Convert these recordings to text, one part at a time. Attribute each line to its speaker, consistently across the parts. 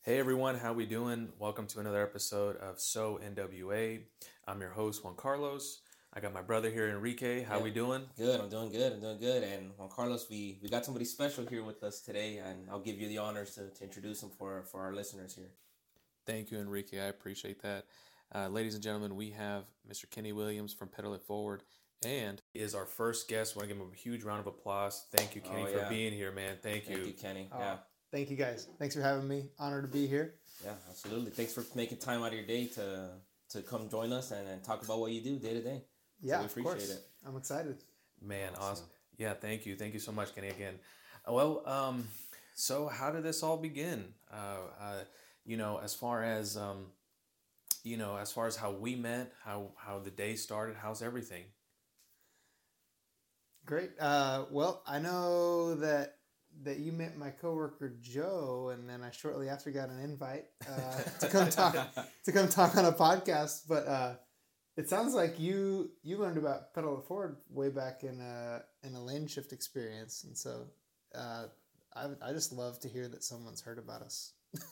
Speaker 1: Hey everyone, how we doing? Welcome to another episode of So NWA. I'm your host Juan Carlos. I got my brother here, Enrique. How we doing?
Speaker 2: Good. I'm doing good. And Juan Carlos, we got somebody special here with us today, and I'll give you the honors to introduce him for our listeners here.
Speaker 1: Thank you, Enrique. I appreciate that. Ladies and gentlemen, we have Mr. Kenny Williams from Pedal It Forward, and he is our first guest. I want to give him a huge round of applause. Thank you, Kenny, for being here, man. Thank you.
Speaker 2: Thank you, Kenny.
Speaker 3: Thank you, guys. Thanks for having me. Honored to be here.
Speaker 2: Yeah, absolutely. Thanks for making time out of your day to come join us and talk about what you do day to day.
Speaker 3: Yeah, so we appreciate it. I'm excited.
Speaker 1: Man, awesome. Yeah, thank you. Thank you so much, Kenny, again. Well, so how did this all begin? As far as how we met, how the day started, how's everything?
Speaker 3: Great. Well, I know that you met my coworker Joe, and then I shortly after got an invite to come talk on a podcast. But it sounds like you learned about Pedal It Forward way back in a lane shift experience, and so I just love to hear that someone's heard about us.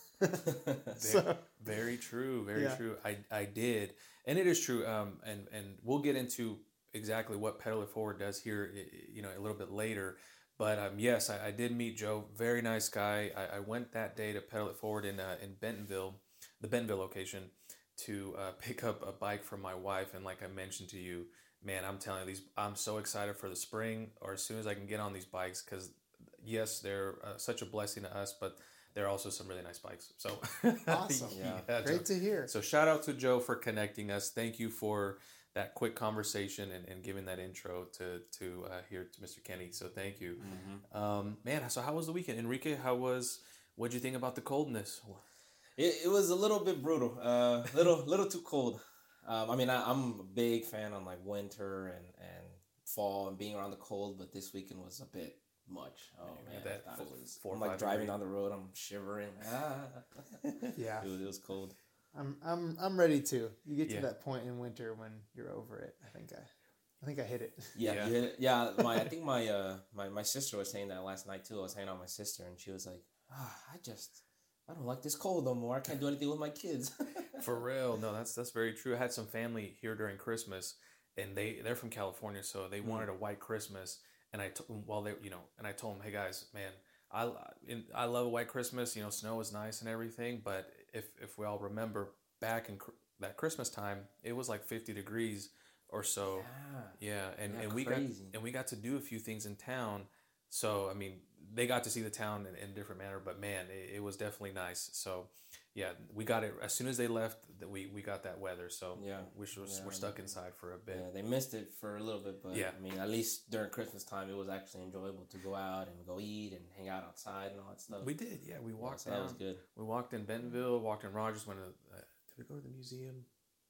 Speaker 1: Very true. Very true. I did, and it is true. And we'll get into exactly what Pedal It Forward does here, a little bit later. But yes, I did meet Joe. Very nice guy. I went that day to Pedal It Forward in Bentonville, the Bentonville location, to pick up a bike for my wife. And like I mentioned to you, man, I'm telling you, I'm so excited for the spring, or as soon as I can get on these bikes, because yes, they're such a blessing to us, but they're also some really nice bikes. So
Speaker 3: awesome. Yeah, great to hear.
Speaker 1: So shout out to Joe for connecting us. Thank you for that quick conversation and giving that intro to here to Mr. Kenny. So thank you. Mm-hmm. Man, so how was the weekend? Enrique, what'd you think about the coldness?
Speaker 2: It was a little bit brutal. Little too cold. I'm a big fan on like winter and fall and being around the cold, but this weekend was a bit much. Oh man, I'm like driving down the road, I'm shivering.
Speaker 3: Yeah,
Speaker 2: it was cold.
Speaker 3: I'm ready to. You get to that point in winter when you're over it. I think I hit it.
Speaker 2: Yeah. You hit it. Yeah. I think my sister was saying that last night too. I was hanging out with my sister, and she was like, I don't like this cold no more. I can't do anything with my kids.
Speaker 1: For real. No, that's very true. I had some family here during Christmas, and they're from California, so they wanted a white Christmas. And I told them, hey guys, man, I love a white Christmas. Snow is nice and everything, but if we all remember back in that Christmas time, it was like 50 degrees or so. Yeah, and we got to do a few things in town. So I mean, they got to see the town in a different manner, but man, it was definitely nice. So yeah, we got it as soon as they left. We got that weather. So we're stuck inside for a bit.
Speaker 2: Yeah, they missed it for a little bit, but I mean, at least during Christmas time, it was actually enjoyable to go out and go eat and hang out outside and all that stuff.
Speaker 1: We did, yeah. We walked down.
Speaker 2: That was good.
Speaker 1: We walked in Bentonville, walked in Rogers. Did we go to the museum?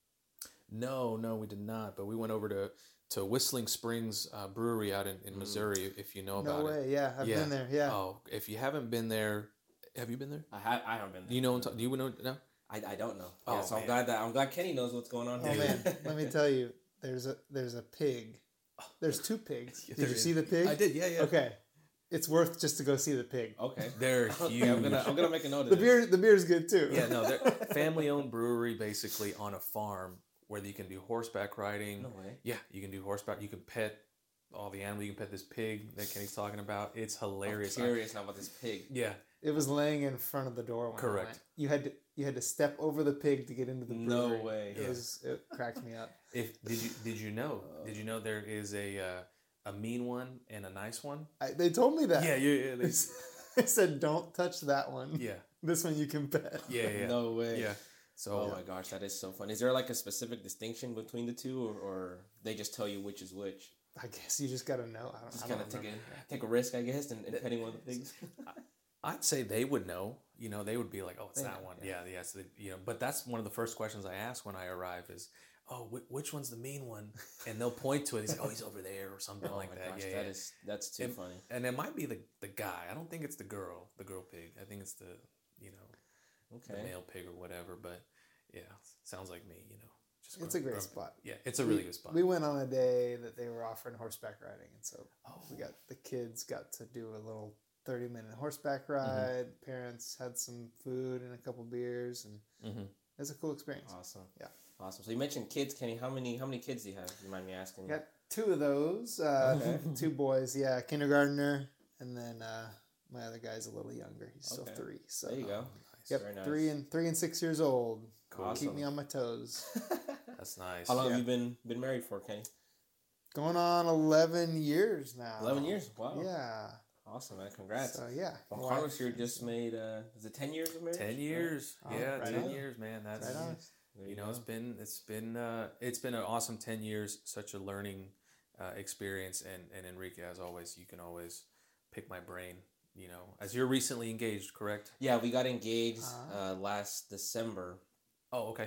Speaker 1: No, we did not. But we went over to Whistling Springs Brewery out in Missouri, if you know about it.
Speaker 3: No way, yeah. I've been there, yeah.
Speaker 1: Oh, if you haven't been there, have you been there?
Speaker 2: I haven't been there.
Speaker 1: Do you know? Do you know? No?
Speaker 2: I don't know. Yeah, so I'm glad Kenny knows what's going on.
Speaker 3: Oh man, let me tell you, there's a pig. There's two pigs. Did you see the pig?
Speaker 1: I did. Yeah.
Speaker 3: Okay, it's worth just to go see the pig.
Speaker 2: Okay,
Speaker 1: they're huge.
Speaker 2: I'm gonna make a note of
Speaker 3: the beer. The beer's good too.
Speaker 1: Yeah, no, they're family-owned brewery, basically on a farm where you can do horseback riding.
Speaker 2: No way.
Speaker 1: Yeah, you can do horseback. You can pet all the animals. You can pet this pig that Kenny's talking about. It's hilarious.
Speaker 2: I'm curious now about this pig.
Speaker 1: Yeah.
Speaker 3: It was laying in front of the door when
Speaker 1: Correct.
Speaker 3: I went. You had to step over the pig to get into the brewery.
Speaker 2: No way.
Speaker 3: It cracked me up.
Speaker 1: Did you know? Did you know there is a mean one and a nice one?
Speaker 3: They told me that.
Speaker 1: Yeah.
Speaker 3: They said don't touch that one.
Speaker 1: Yeah.
Speaker 3: This one you can pet.
Speaker 1: Yeah.
Speaker 2: No way.
Speaker 1: Yeah. So.
Speaker 2: Oh my gosh, that is so fun. Is there like a specific distinction between the two, or they just tell you which is which?
Speaker 3: I guess you just gotta know.
Speaker 2: I don't take a risk, I guess, and petting one of the pigs.
Speaker 1: I'd say they would know. They would be like, "Oh, it's that one." Yeah. So but that's one of the first questions I ask when I arrive is, "Oh, which one's the mean one?" And they'll point to it. He's like, "Oh, he's over there," or something like that.
Speaker 2: Gosh, that's too funny.
Speaker 1: And it might be the guy. I don't think it's the girl pig. I think it's the the male pig or whatever. But yeah, sounds like me.
Speaker 3: It's a great spot.
Speaker 1: Yeah, it's a really good spot.
Speaker 3: We went on a day that they were offering horseback riding, and so the kids got to do a little 30-minute horseback ride. Parents had some food and a couple beers, and it's a cool experience.
Speaker 2: Awesome.
Speaker 3: Yeah.
Speaker 2: Awesome. So you mentioned kids, Kenny. How many kids do you have? You mind me asking?
Speaker 3: Got 2 of those.
Speaker 2: Okay.
Speaker 3: 2 boys. Yeah, kindergartner, and then my other guy's a little younger. He's still 3. So
Speaker 2: there you go.
Speaker 3: Yep,
Speaker 2: Very nice.
Speaker 3: 3 and 6 years old.
Speaker 2: Cool.
Speaker 3: Keep
Speaker 2: Awesome.
Speaker 3: me on my toes.
Speaker 1: That's nice.
Speaker 2: How long have you been married for, Kenny?
Speaker 3: Going on 11 years now.
Speaker 2: 11 years. Wow.
Speaker 3: Yeah.
Speaker 2: Awesome, man. Congrats.
Speaker 3: So yeah.
Speaker 2: Well, Carlos here just made is it 10 years of marriage?
Speaker 1: 10 years.
Speaker 3: Oh,
Speaker 1: Yeah,
Speaker 3: right
Speaker 1: 10
Speaker 3: on.
Speaker 1: years, man. That's
Speaker 3: Right on.
Speaker 2: There
Speaker 1: you know,
Speaker 2: go.
Speaker 1: it's been an awesome 10 years, such a learning experience, and Enrique, as always, you can always pick my brain, you know, as you're recently engaged, correct?
Speaker 2: Yeah, we got engaged last December.
Speaker 1: Oh, okay.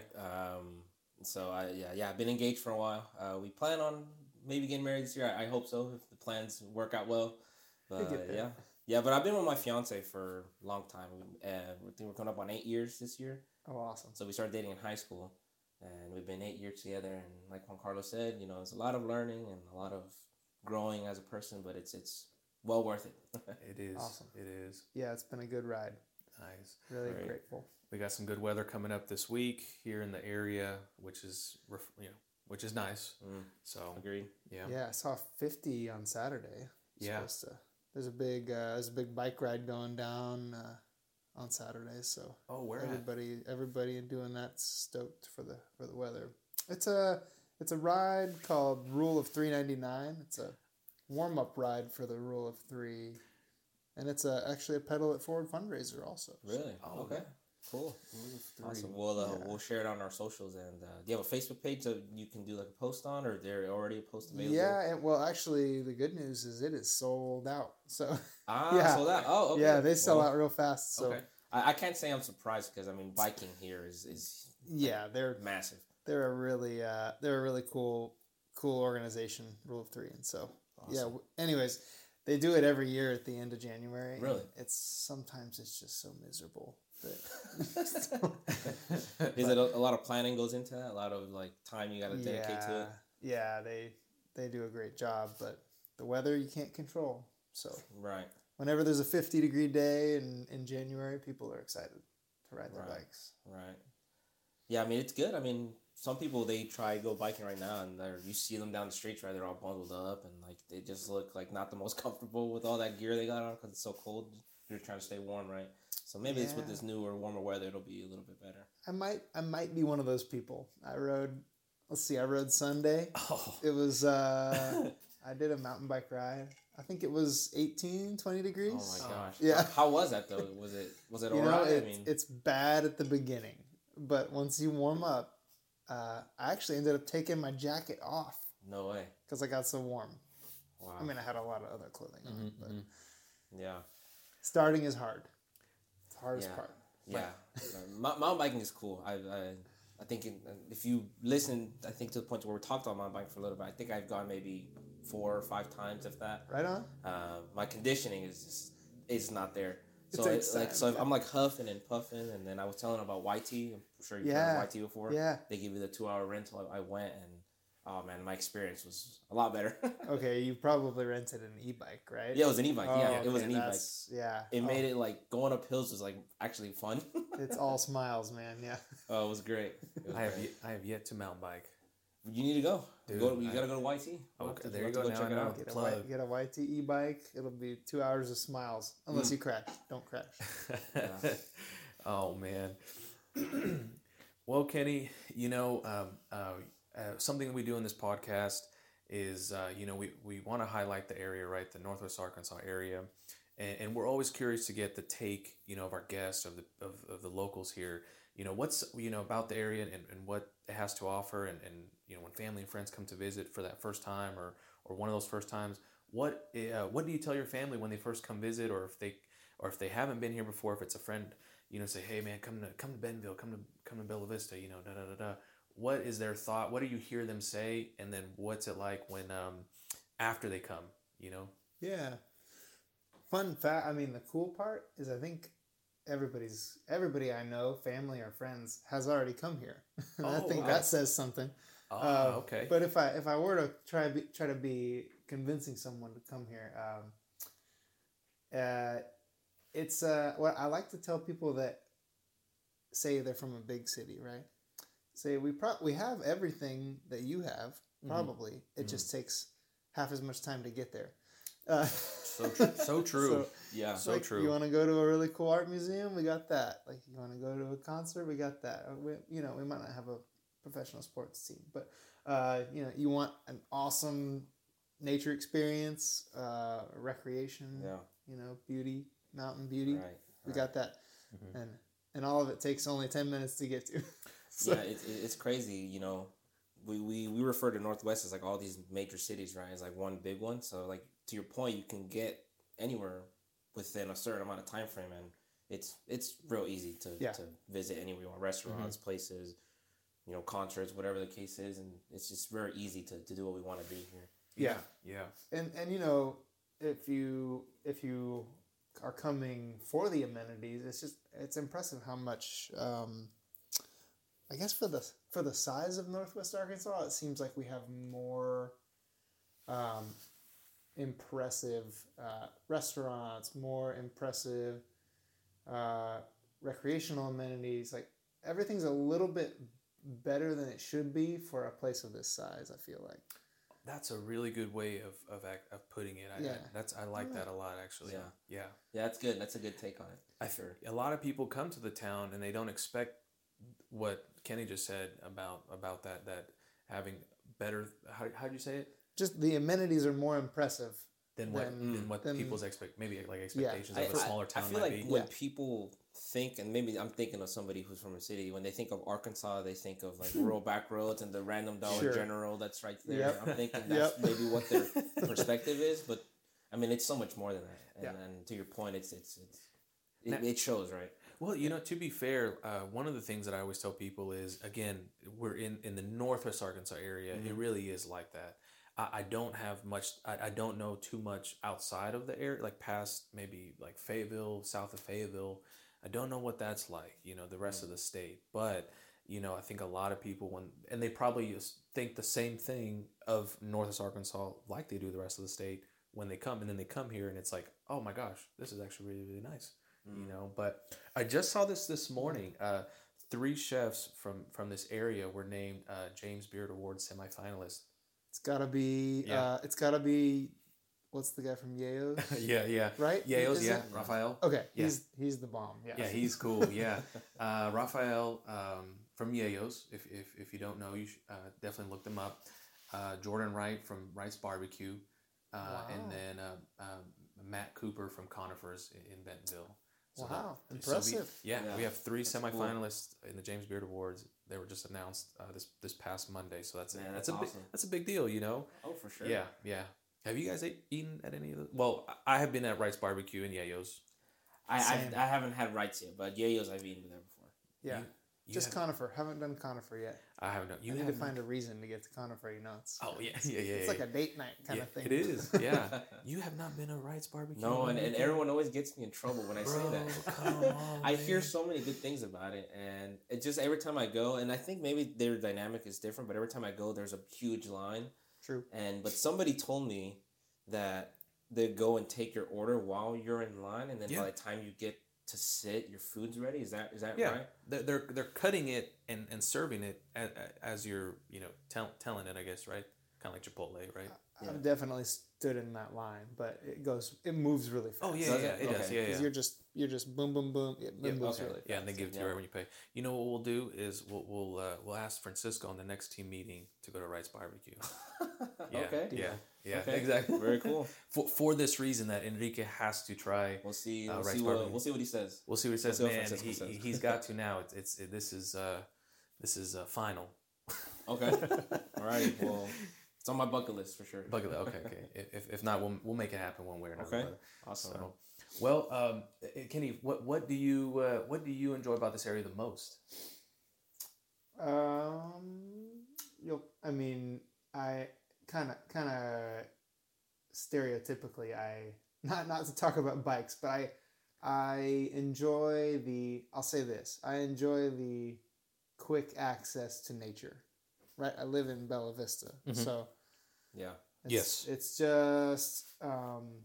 Speaker 2: So I've been engaged for a while. We plan on maybe getting married this year. I hope so if the plans work out well. But yeah, but I've been with my fiance for a long time. I think we're coming up on 8 years this year.
Speaker 3: Oh, awesome.
Speaker 2: So we started dating in high school, and we've been 8 years together. And like Juan Carlos said, you know, it's a lot of learning and a lot of growing as a person, but it's well worth it.
Speaker 1: It is.
Speaker 3: Awesome.
Speaker 1: It is.
Speaker 3: Yeah, it's been a good ride.
Speaker 1: Nice.
Speaker 3: Really
Speaker 2: Great.
Speaker 3: grateful.
Speaker 1: We got some good weather coming up this week here in the area, which is nice. So
Speaker 2: Agreed.
Speaker 1: yeah.
Speaker 3: Yeah, I saw 50 on Saturday.
Speaker 1: Yeah.
Speaker 3: There's a big bike ride going down on Saturday, so
Speaker 1: Oh, where at?
Speaker 3: everybody doing that, stoked for the weather. It's a ride called Rule of 399. It's a warm up ride for the Rule of 3, and it's actually a Pedal It Forward fundraiser also.
Speaker 2: Really?
Speaker 1: Oh,
Speaker 2: Okay. Cool.
Speaker 1: Rule of 3.
Speaker 2: Awesome. We'll share it on our socials. And do you have a Facebook page that you can do like a post on, or there already a post available?
Speaker 3: Yeah, well, actually, the good news is it is sold out. So
Speaker 2: Ah, sold out. Oh, okay.
Speaker 3: yeah, they sell out real fast. So
Speaker 2: Okay. I can't say I'm surprised because I mean biking here is
Speaker 3: yeah, they're
Speaker 2: massive.
Speaker 3: a really cool organization, Rule of 3, and so yeah.
Speaker 2: Awesome.
Speaker 3: Anyways, they do it every year at the end of January.
Speaker 2: Really?
Speaker 3: Sometimes it's just so miserable.
Speaker 2: Is it a lot of planning goes into that? A lot of like time you got to dedicate to it.
Speaker 3: Yeah, they do a great job, but the weather you can't control. So
Speaker 2: Right.
Speaker 3: whenever there's a 50-degree day in January, people are excited to ride their
Speaker 2: Right.
Speaker 3: bikes.
Speaker 2: Right. Yeah, I mean it's good. I mean some people they try to go biking right now and you see them down the streets, right? They're all bundled up and like they just look like not the most comfortable with all that gear they got on because it's so cold. They're trying to stay warm, right? So maybe it's with
Speaker 3: Yeah.
Speaker 2: this newer, warmer weather, it'll be a little bit better.
Speaker 3: I might be one of those people. I rode Sunday.
Speaker 1: Oh.
Speaker 3: It was I did a mountain bike ride. I think it was 18, 20 degrees.
Speaker 2: Oh my gosh.
Speaker 3: Yeah.
Speaker 2: How was that though? Was it
Speaker 3: You
Speaker 2: alright?
Speaker 3: know, it's bad at the beginning, but once you warm up, I actually ended up taking my jacket off
Speaker 2: no way.
Speaker 3: because I got so warm.
Speaker 2: Wow.
Speaker 3: I mean, I had a lot of other clothing on, but
Speaker 2: Yeah.
Speaker 3: starting is hard. It's the hardest
Speaker 2: Yeah.
Speaker 3: part.
Speaker 2: Yeah. Mountain biking is cool. I think if you listen, I think to the point where we talked about mountain biking for a little bit, I think I've gone maybe 4 or 5 times, if that.
Speaker 3: Right on.
Speaker 2: My conditioning is not there. So
Speaker 3: It's
Speaker 2: I'm like huffing and puffing, and then I was telling about YT. I'm sure you've
Speaker 3: Yeah.
Speaker 2: heard of YT before.
Speaker 3: Yeah.
Speaker 2: They give you the 2-hour rental. I went, and oh man, my experience was a lot better.
Speaker 3: Okay, you probably rented an e-bike, right?
Speaker 2: Yeah, it was an e-bike. Yeah, it was
Speaker 3: okay,
Speaker 2: an e-bike.
Speaker 3: Yeah.
Speaker 2: It made it like going up hills was like actually fun.
Speaker 3: It's all smiles, man. Yeah.
Speaker 2: Oh, it was great. It was great.
Speaker 1: I have yet to mountain bike.
Speaker 2: You need to go.
Speaker 1: Dude,
Speaker 2: You gotta go to YT.
Speaker 1: Okay, there
Speaker 2: We'll
Speaker 1: you
Speaker 2: have
Speaker 1: go.
Speaker 2: to
Speaker 1: Now
Speaker 2: check
Speaker 1: I
Speaker 2: it
Speaker 1: know.
Speaker 2: out.
Speaker 1: Plug.
Speaker 3: Get a YT e-bike. It'll be 2 hours of smiles, unless you crash. Don't crash.
Speaker 1: Oh man. Well, Kenny, you know, something we do in this podcast is, you know, we want to highlight the area, right? The Northwest Arkansas area. And we're always curious to get the take, you know, of our guests, of the locals here. You know, what's, you know, about the area and what it has to offer. And, you know, when family and friends come to visit for that first time or one of those first times, what do you tell your family when they first come visit, or if they haven't been here before, if it's a friend, you know, say, hey man, come to Bentonville, come to Bella Vista, you know, da da da da. What is their thought? What do you hear them say? And then what's it like when after they come, you know?
Speaker 3: Yeah. Fun fact. I mean, the cool part is I think everybody I know, family or friends, has already come here. I think
Speaker 1: wow.
Speaker 3: that says something.
Speaker 1: Okay.
Speaker 3: But if I were to try to be convincing someone to come here, Uh, it's what I like to tell people that say they're from a big city, right? Say we have everything that you have, probably. It just takes half as much time to get there.
Speaker 1: So true. So true.
Speaker 2: Yeah.
Speaker 1: So
Speaker 3: like,
Speaker 1: true.
Speaker 3: You want to go to a really cool art museum? We got that. Like, you want to go to a concert? We got that. We might not have a professional sports team, but you want an awesome nature experience, recreation.
Speaker 2: Yeah.
Speaker 3: Beauty, mountain beauty.
Speaker 2: Right.
Speaker 3: We got that, and all of it takes only 10 minutes to get to. So,
Speaker 2: yeah, it's crazy. We refer to Northwest as like all these major cities, right? It's like one big one. So like to your point, you can get anywhere within a certain amount of time frame, and it's real easy to visit anywhere you want, restaurants, places, concerts, whatever the case is, and it's just very easy to do what we want to do here.
Speaker 1: Yeah.
Speaker 3: And if you are coming for the amenities, it's impressive how much. I guess for the size of Northwest Arkansas, it seems like we have more impressive restaurants, more impressive recreational amenities. Like, everything's a little bit better than it should be for a place of this size, I feel like.
Speaker 1: That's a really good way of putting it. I like that a lot, actually.
Speaker 2: Yeah, that's good. That's a good take on it.
Speaker 1: A lot of people come to the town and they don't expect what Kenny just said about that having better. How'd you say it?
Speaker 3: Just the amenities are more impressive
Speaker 1: than what people's expectations of a smaller town
Speaker 2: I feel
Speaker 1: might
Speaker 2: like
Speaker 1: be.
Speaker 2: when people think, and maybe I'm thinking of somebody who's from a city, when they think of Arkansas, they think of like rural back roads and the random Dollar General that's right there.
Speaker 3: Yep.
Speaker 2: I'm thinking that's maybe what their perspective is, but I mean it's so much more than that. And to your point, it shows, right?
Speaker 1: Well, to be fair, one of the things that I always tell people is, again, we're in the Northwest Arkansas area. It really is like that. I don't have much. I don't know too much outside of the area, like past maybe like Fayetteville, south of Fayetteville. I don't know what that's like, the rest of the state. But, I think a lot of people, and they probably think the same thing of Northwest Arkansas like they do the rest of the state when they come. And then they come here and it's like, oh my gosh, this is actually really, really nice. But I just saw this morning. 3 chefs from this area were named James Beard Award semifinalists.
Speaker 3: It's gotta be. What's the guy from Yayo's?
Speaker 1: yeah.
Speaker 3: Right?
Speaker 1: Yayo's, Raphael.
Speaker 3: Okay, he's the bomb. Yeah.
Speaker 1: Yeah, he's cool. Yeah, Raphael from Yayo's. If you don't know, you should definitely look them up. Jordan Wright from Wright's Barbecue, and then Matt Cooper from Conifers in Bentonville.
Speaker 3: So impressive.
Speaker 1: We have 3 semifinalists in the James Beard Awards. They were just announced this past Monday. So that's awesome. That's a big deal,
Speaker 2: Oh, for sure.
Speaker 1: Yeah. Have you guys eaten at any of those? Well, I have been at Wright's Barbecue and Yayo's.
Speaker 2: I haven't had Wright's yet, but Yayo's I've eaten there before.
Speaker 3: Yeah. Just Conifer. Haven't done Conifer yet.
Speaker 1: I haven't.
Speaker 3: You need to find a reason to get to Conifer. It's
Speaker 1: It's
Speaker 3: like a date night kind of thing.
Speaker 1: It is. Yeah. You have not been to Wright's Barbecue.
Speaker 2: No, and everyone always gets me in trouble when I say that.
Speaker 1: Come on,
Speaker 2: I hear so many good things about it, and it just every time I go, and I think maybe their dynamic is different, but every time I go, there's a huge line.
Speaker 3: True.
Speaker 2: But somebody told me that they go and take your order while you're in line, and then by the time you get to sit, your food's ready. Is that right?
Speaker 1: They're cutting it and serving it as you're telling it, I guess, right? Kind of like Chipotle, right?
Speaker 3: I've definitely stood in that line, but it moves really fast.
Speaker 1: Oh yeah, it does. Yeah, yeah.
Speaker 3: You're just boom, boom, boom. It moves really fast.
Speaker 1: Yeah, and they give it to you right when you pay. You know what we'll do is we'll ask Francisco on the next team meeting to go to Wright's Barbecue.
Speaker 2: Okay.
Speaker 1: Yeah,
Speaker 2: okay.
Speaker 1: Exactly.
Speaker 2: Very cool.
Speaker 1: For this reason that Enrique has to try.
Speaker 2: We'll see.
Speaker 1: We'll
Speaker 2: see what he says.
Speaker 1: We'll see what he says. Man, he's got to now. This is final.
Speaker 2: Okay. All right. Well, it's on my bucket list for sure.
Speaker 1: Okay. If not, we'll make it happen one way or another.
Speaker 2: Okay. Awesome.
Speaker 1: So, well, Kenny, what do you enjoy about this area the most?
Speaker 3: I kind of stereotypically, not to talk about bikes, but I enjoy I'll say this, I enjoy the quick access to nature, right? I live in Bella Vista, so
Speaker 2: yeah.
Speaker 3: it's just to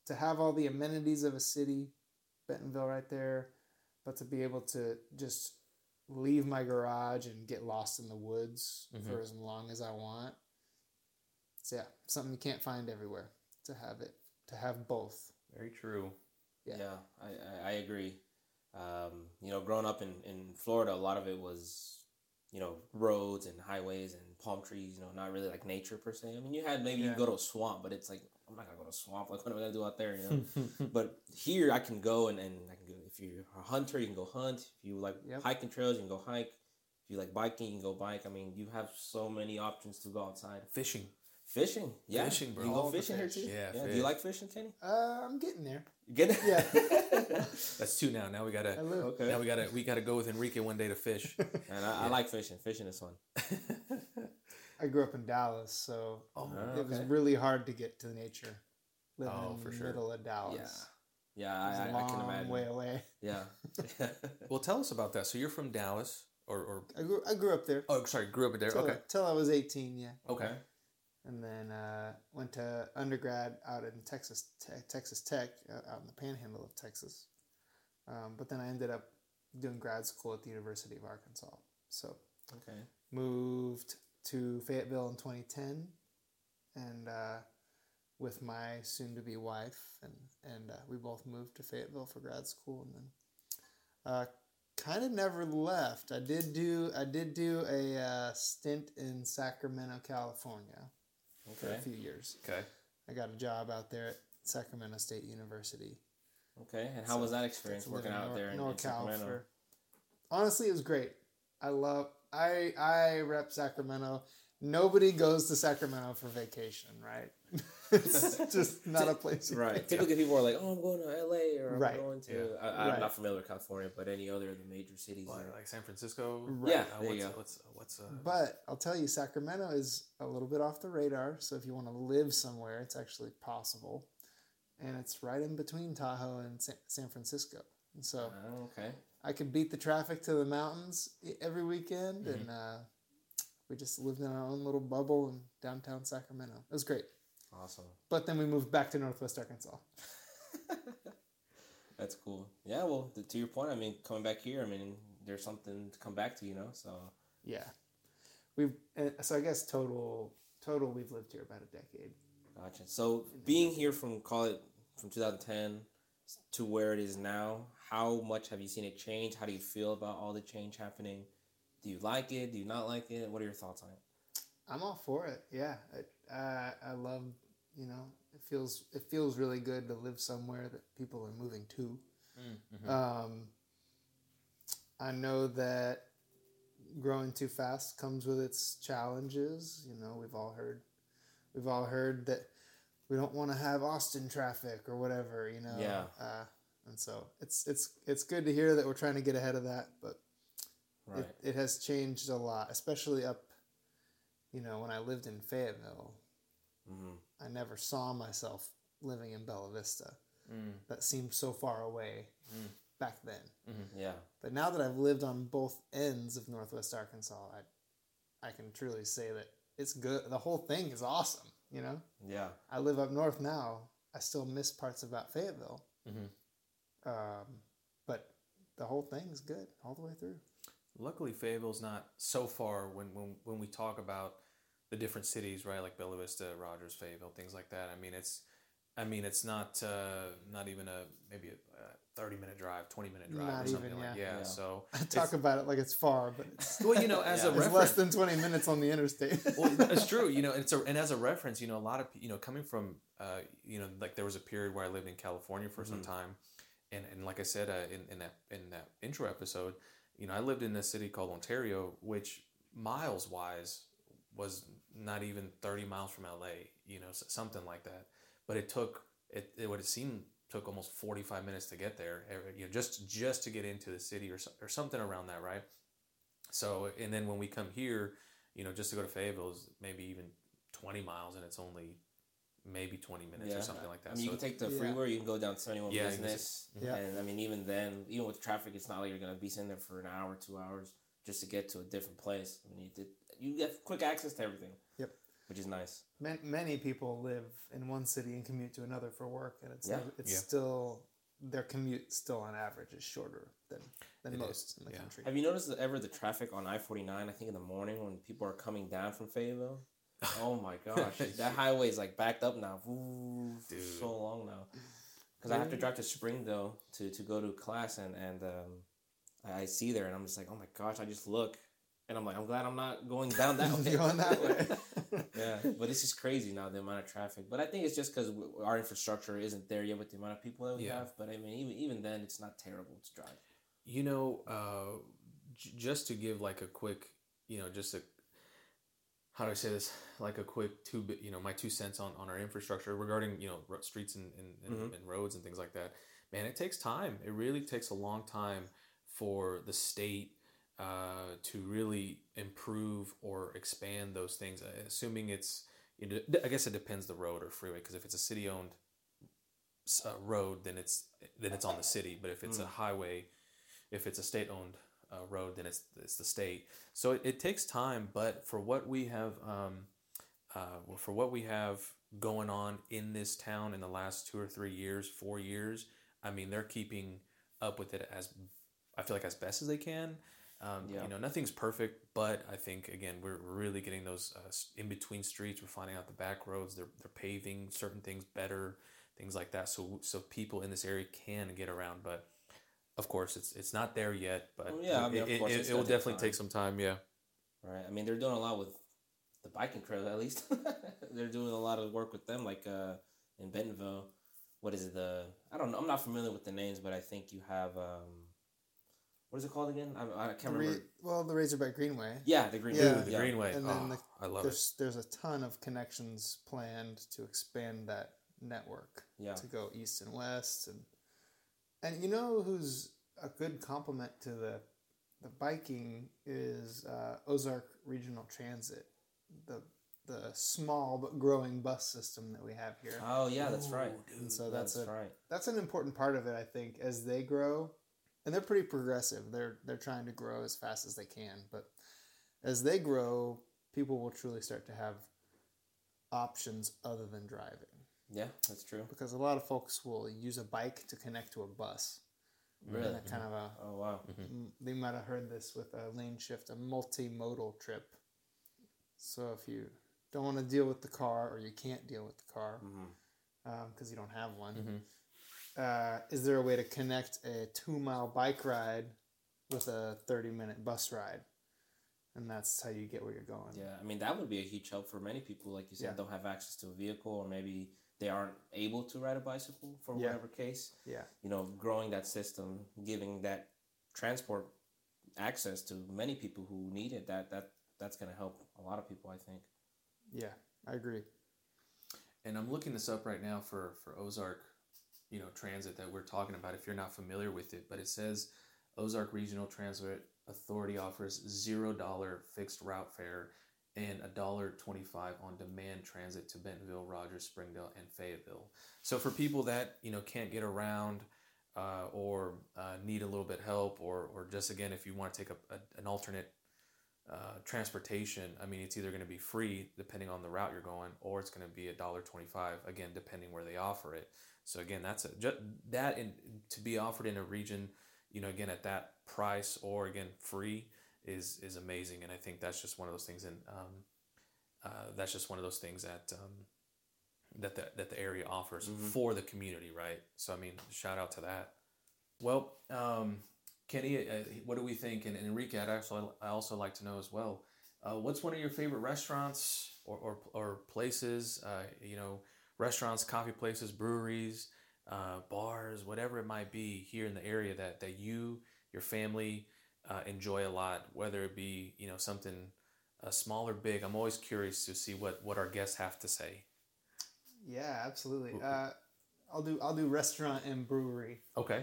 Speaker 3: to have all the amenities of a city, Bentonville right there, but to be able to just leave my garage and get lost in the woods for as long as I want. So yeah, something you can't find everywhere, to have both.
Speaker 1: Very true.
Speaker 2: Yeah, I agree. Growing up in Florida, a lot of it was, roads and highways and palm trees, not really like nature per se. I mean, you had maybe you go to a swamp, but it's like, I'm not going to go to a swamp. Like, what am I going to do out there, But here I can go and I can go, if you're a hunter, you can go hunt. If you like hiking trails, you can go hike. If you like biking, you can go bike. I mean, you have so many options to go outside.
Speaker 1: Fishing,
Speaker 2: yeah.
Speaker 1: Fishing, bro.
Speaker 2: You go fishing here too?
Speaker 1: Yeah.
Speaker 2: Do you like fishing, Kenny?
Speaker 3: I'm getting there.
Speaker 2: Get it?
Speaker 3: Yeah.
Speaker 1: That's 2 now. Now we gotta.
Speaker 2: Okay.
Speaker 1: Now we gotta go with Enrique one day to fish.
Speaker 2: And I like fishing. Fishing is fun.
Speaker 3: I grew up in Dallas, so it was
Speaker 2: okay.
Speaker 3: really hard to get to nature. Living in
Speaker 1: for
Speaker 3: the
Speaker 1: sure.
Speaker 3: middle of Dallas.
Speaker 2: Yeah,
Speaker 3: It was
Speaker 2: I can imagine.
Speaker 3: way away.
Speaker 2: Yeah.
Speaker 1: Well, tell us about that. So you're from Dallas, or
Speaker 3: I grew up there.
Speaker 1: oh, sorry, grew up there. Okay.
Speaker 3: Till I was 18, yeah.
Speaker 1: Okay.
Speaker 3: And then went to undergrad out in Texas Tech, out in the panhandle of Texas. But then I ended up doing grad school at the University of Arkansas. So moved to Fayetteville in 2010, and with my soon-to-be wife, and we both moved to Fayetteville for grad school, and then kind of never left. I did do a stint in Sacramento, California. For a few years.
Speaker 1: Okay.
Speaker 3: I got a job out there at Sacramento State University.
Speaker 2: Okay, and how was that experience working out there in Sacramento?
Speaker 3: Honestly, it was great. I rep Sacramento. Nobody goes to Sacramento for vacation, right? It's just not a place.
Speaker 2: Right. Typically, people are like, "Oh, I'm going to LA," or "I'm going to."
Speaker 1: Yeah.
Speaker 2: I'm not familiar with California, but any other of the major cities,
Speaker 1: like San Francisco.
Speaker 3: Right.
Speaker 2: Yeah. There you go.
Speaker 3: But I'll tell you, Sacramento is a little bit off the radar. So if you want to live somewhere, it's actually possible, and it's right in between Tahoe and San Francisco. And so I could beat the traffic to the mountains every weekend, and we just lived in our own little bubble in downtown Sacramento. It was great.
Speaker 2: Awesome.
Speaker 3: But then we moved back to Northwest Arkansas.
Speaker 2: That's cool. Yeah, well, to your point, I mean, coming back here, I mean, there's something to come back to, so.
Speaker 3: Yeah. So I guess total we've lived here about a decade.
Speaker 2: Gotcha. So being here from 2010 to where it is now, how much have you seen it change? How do you feel about all the change happening? Do you like it? Do you not like it? What are your thoughts on it?
Speaker 3: I'm all for it. Yeah. I love, it feels really good to live somewhere that people are moving to. I know that growing too fast comes with its challenges. We've all heard that we don't want to have Austin traffic or whatever,
Speaker 2: Yeah.
Speaker 3: And so it's good to hear that we're trying to get ahead of that, but
Speaker 2: right.
Speaker 3: it has changed a lot, especially up, when I lived in Fayetteville. I never saw myself living in Bella Vista. That seemed so far away back then.
Speaker 2: Yeah.
Speaker 3: But now that I've lived on both ends of Northwest Arkansas, I can truly say that it's good. The whole thing is awesome,
Speaker 2: Yeah.
Speaker 3: I live up north now. I still miss parts about Fayetteville. But the whole thing is good all the way through.
Speaker 1: Luckily, Fayetteville's not so far when we talk about the different cities, right? Like Bella Vista, Rogers, Fayetteville, things like that. It's not even maybe a 30-minute drive, 20-minute drive,
Speaker 3: Not
Speaker 1: or something
Speaker 3: even,
Speaker 1: like
Speaker 3: yeah.
Speaker 1: So
Speaker 3: I talk about it like it's far, but it's,
Speaker 1: well, as a
Speaker 3: it's
Speaker 1: reference,
Speaker 3: less than 20 minutes on the interstate.
Speaker 1: well, it's true. And as a reference, a lot of coming from like there was a period where I lived in California for some time, and like I said in that intro episode, I lived in this city called Ontario, which miles wise was not even 30 miles from LA, something like that. But it took almost 45 minutes to get there, just to get into the city or something around that, right? So, and then when we come here, just to go to Fayetteville is maybe even 20 miles, and it's only maybe 20 minutes or something like that.
Speaker 2: You can take the freeway, you can go down 71 Business.
Speaker 3: Yeah.
Speaker 2: And even then, even with traffic, it's not like you're going to be sitting there for an hour, 2 hours just to get to a different place. You get quick access to everything.
Speaker 3: Yep.
Speaker 2: which is nice.
Speaker 3: Many people live in one city and commute to another for work, and it's
Speaker 1: Yeah.
Speaker 3: still their commute still on average is shorter than
Speaker 1: It
Speaker 3: most
Speaker 1: is,
Speaker 3: in the
Speaker 1: yeah.
Speaker 3: country.
Speaker 2: Have you noticed ever the traffic on I-49? I think in the morning when people are coming down from Fayetteville. Oh my gosh, that highway is like backed up now. Ooh, for
Speaker 1: Dude.
Speaker 2: so long now. Because I have to drive to Springdale to go to class, and I see there, and I'm just like, oh my gosh, I just look, and I'm like, I'm glad I'm not going down that way.
Speaker 3: Going that way.
Speaker 2: Yeah, but it's just crazy now, the amount of traffic. But I think it's just because our infrastructure isn't there yet with the amount of people that we
Speaker 1: Yeah.
Speaker 2: have. But I mean, even then, it's not terrible to drive.
Speaker 1: You know, just to give like a quick, just a, how do I say this? Like a quick my 2 cents on our infrastructure regarding, streets and roads and things like that. Man, it takes time. It really takes a long time for the state to really improve or expand those things. Assuming I guess it depends the road or freeway, because if it's a city-owned road, then it's on the city. But if it's a highway, if it's a state-owned road, then it's the state. So it takes time, but for what we have, going on in this town in the last 2 or 3 years, 4 years, I mean, they're keeping up with it as best as they can. Nothing's perfect, but I think again we're really getting those in between streets. We're finding out the back roads. They're paving certain things better, things like that. So people in this area can get around, but. Of course, it's not there yet, but it will definitely take some time. Yeah,
Speaker 2: right. I mean, they're doing a lot with the biking trails. At least they're doing a lot of work with them. Like in Bentonville, what is it? I don't know. I'm not familiar with the names, but I think you have what is it called again? I can't remember.
Speaker 3: The Razorback Greenway.
Speaker 2: Yeah, the Greenway.
Speaker 3: Yeah.
Speaker 1: The Greenway.
Speaker 3: And then
Speaker 1: I love it.
Speaker 3: There's a ton of connections planned to expand that network.
Speaker 2: Yeah.
Speaker 3: To go east and west and you know who's a good complement to the biking is Ozark Regional Transit, the small but growing bus system that we have here.
Speaker 2: Oh yeah, that's right.
Speaker 3: And so
Speaker 2: that's
Speaker 3: an important part of it, I think, as they grow, and they're pretty progressive. They're trying to grow as fast as they can, but as they grow, people will truly start to have options other than driving.
Speaker 2: Yeah, that's true.
Speaker 3: Because a lot of folks will use a bike to connect to a bus.
Speaker 2: Really?
Speaker 3: And kind of
Speaker 2: oh wow.
Speaker 3: They might have heard this with a lane shift, a multimodal trip. So if you don't want to deal with the car, or you can't deal with the car because you don't have one, is there a way to connect a 2-mile bike ride with a 30-minute bus ride? And that's how you get where you're going.
Speaker 2: Yeah, I mean, that would be a huge help for many people, like you said, don't have access to a vehicle, or maybe they aren't able to ride a bicycle for whatever case.
Speaker 3: Yeah.
Speaker 2: Growing that system, giving that transport access to many people who need it, that's going to help a lot of people, I think.
Speaker 3: Yeah, I agree.
Speaker 1: And I'm looking this up right now for Ozark, Transit that we're talking about, if you're not familiar with it, but it says Ozark Regional Transit Authority offers $0 fixed route fare and $1.25 on demand transit to Bentonville, Rogers, Springdale, and Fayetteville. So for people that can't get around or need a little bit help, or just again if you want to take an alternate transportation, I mean it's either going to be free depending on the route you're going, or it's going to be $1.25 again depending where they offer it. So again, to be offered in a region, again at that price, or again free, is amazing. And I think that's just one of those things, and that's just one of those things that the area offers for the community, right? So I mean, shout out to that. Well, Kenny, what do we think? And Enrique, I also like to know as well. What's one of your favorite restaurants or places? Restaurants, coffee places, breweries, bars, whatever it might be here in the area that you, your family, enjoy a lot, whether it be something small or big. I'm always curious to see what our guests have to say.
Speaker 3: Yeah, absolutely. I'll do restaurant and brewery.
Speaker 1: Okay.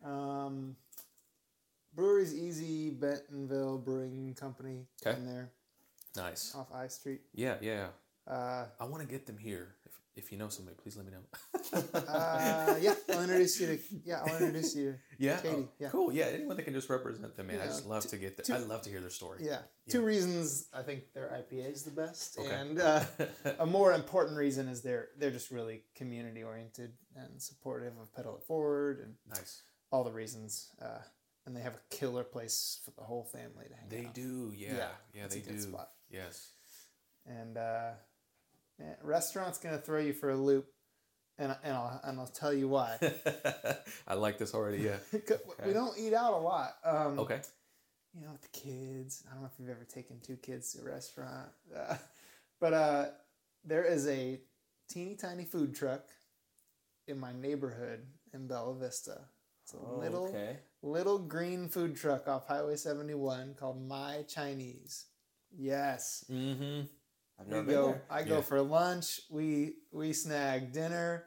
Speaker 3: Brewery's easy. Bentonville Brewing Company.
Speaker 1: Okay.
Speaker 3: In there.
Speaker 1: Nice.
Speaker 3: Off I Street.
Speaker 1: Yeah. I want to get them here if you know somebody, please let me know.
Speaker 3: Yeah, I'll introduce you to. Yeah, I'll introduce you.
Speaker 1: Yeah.
Speaker 3: Katie.
Speaker 1: Oh,
Speaker 3: Yeah.
Speaker 1: cool. Yeah. Anyone that can just represent them, man. I
Speaker 3: Yeah.
Speaker 1: just love to get. I love to hear their story.
Speaker 3: Yeah. Two reasons I think their IPA is the best,
Speaker 1: Okay.
Speaker 3: and a more important reason is they're just really community oriented and supportive of Pedal It Forward and
Speaker 1: Nice.
Speaker 3: all the reasons. And they have a killer place for the whole family to hang
Speaker 1: They
Speaker 3: out.
Speaker 1: do. Yeah. Yeah.
Speaker 3: It's
Speaker 1: They
Speaker 3: a good
Speaker 1: do.
Speaker 3: spot.
Speaker 1: Yes.
Speaker 3: And restaurant's gonna throw you for a loop, and I'll tell you why.
Speaker 1: I like this already. Yeah.
Speaker 3: We don't eat out a lot.
Speaker 1: Okay.
Speaker 3: You know, with the kids. I don't know if you've ever taken two kids to a restaurant, but there is a teeny tiny food truck in my neighborhood in Bella Vista. It's a little green food truck off Highway 71 called My Chinese. Yes.
Speaker 1: Mm-hmm.
Speaker 2: I've never been there.
Speaker 3: I go for lunch. We snag dinner.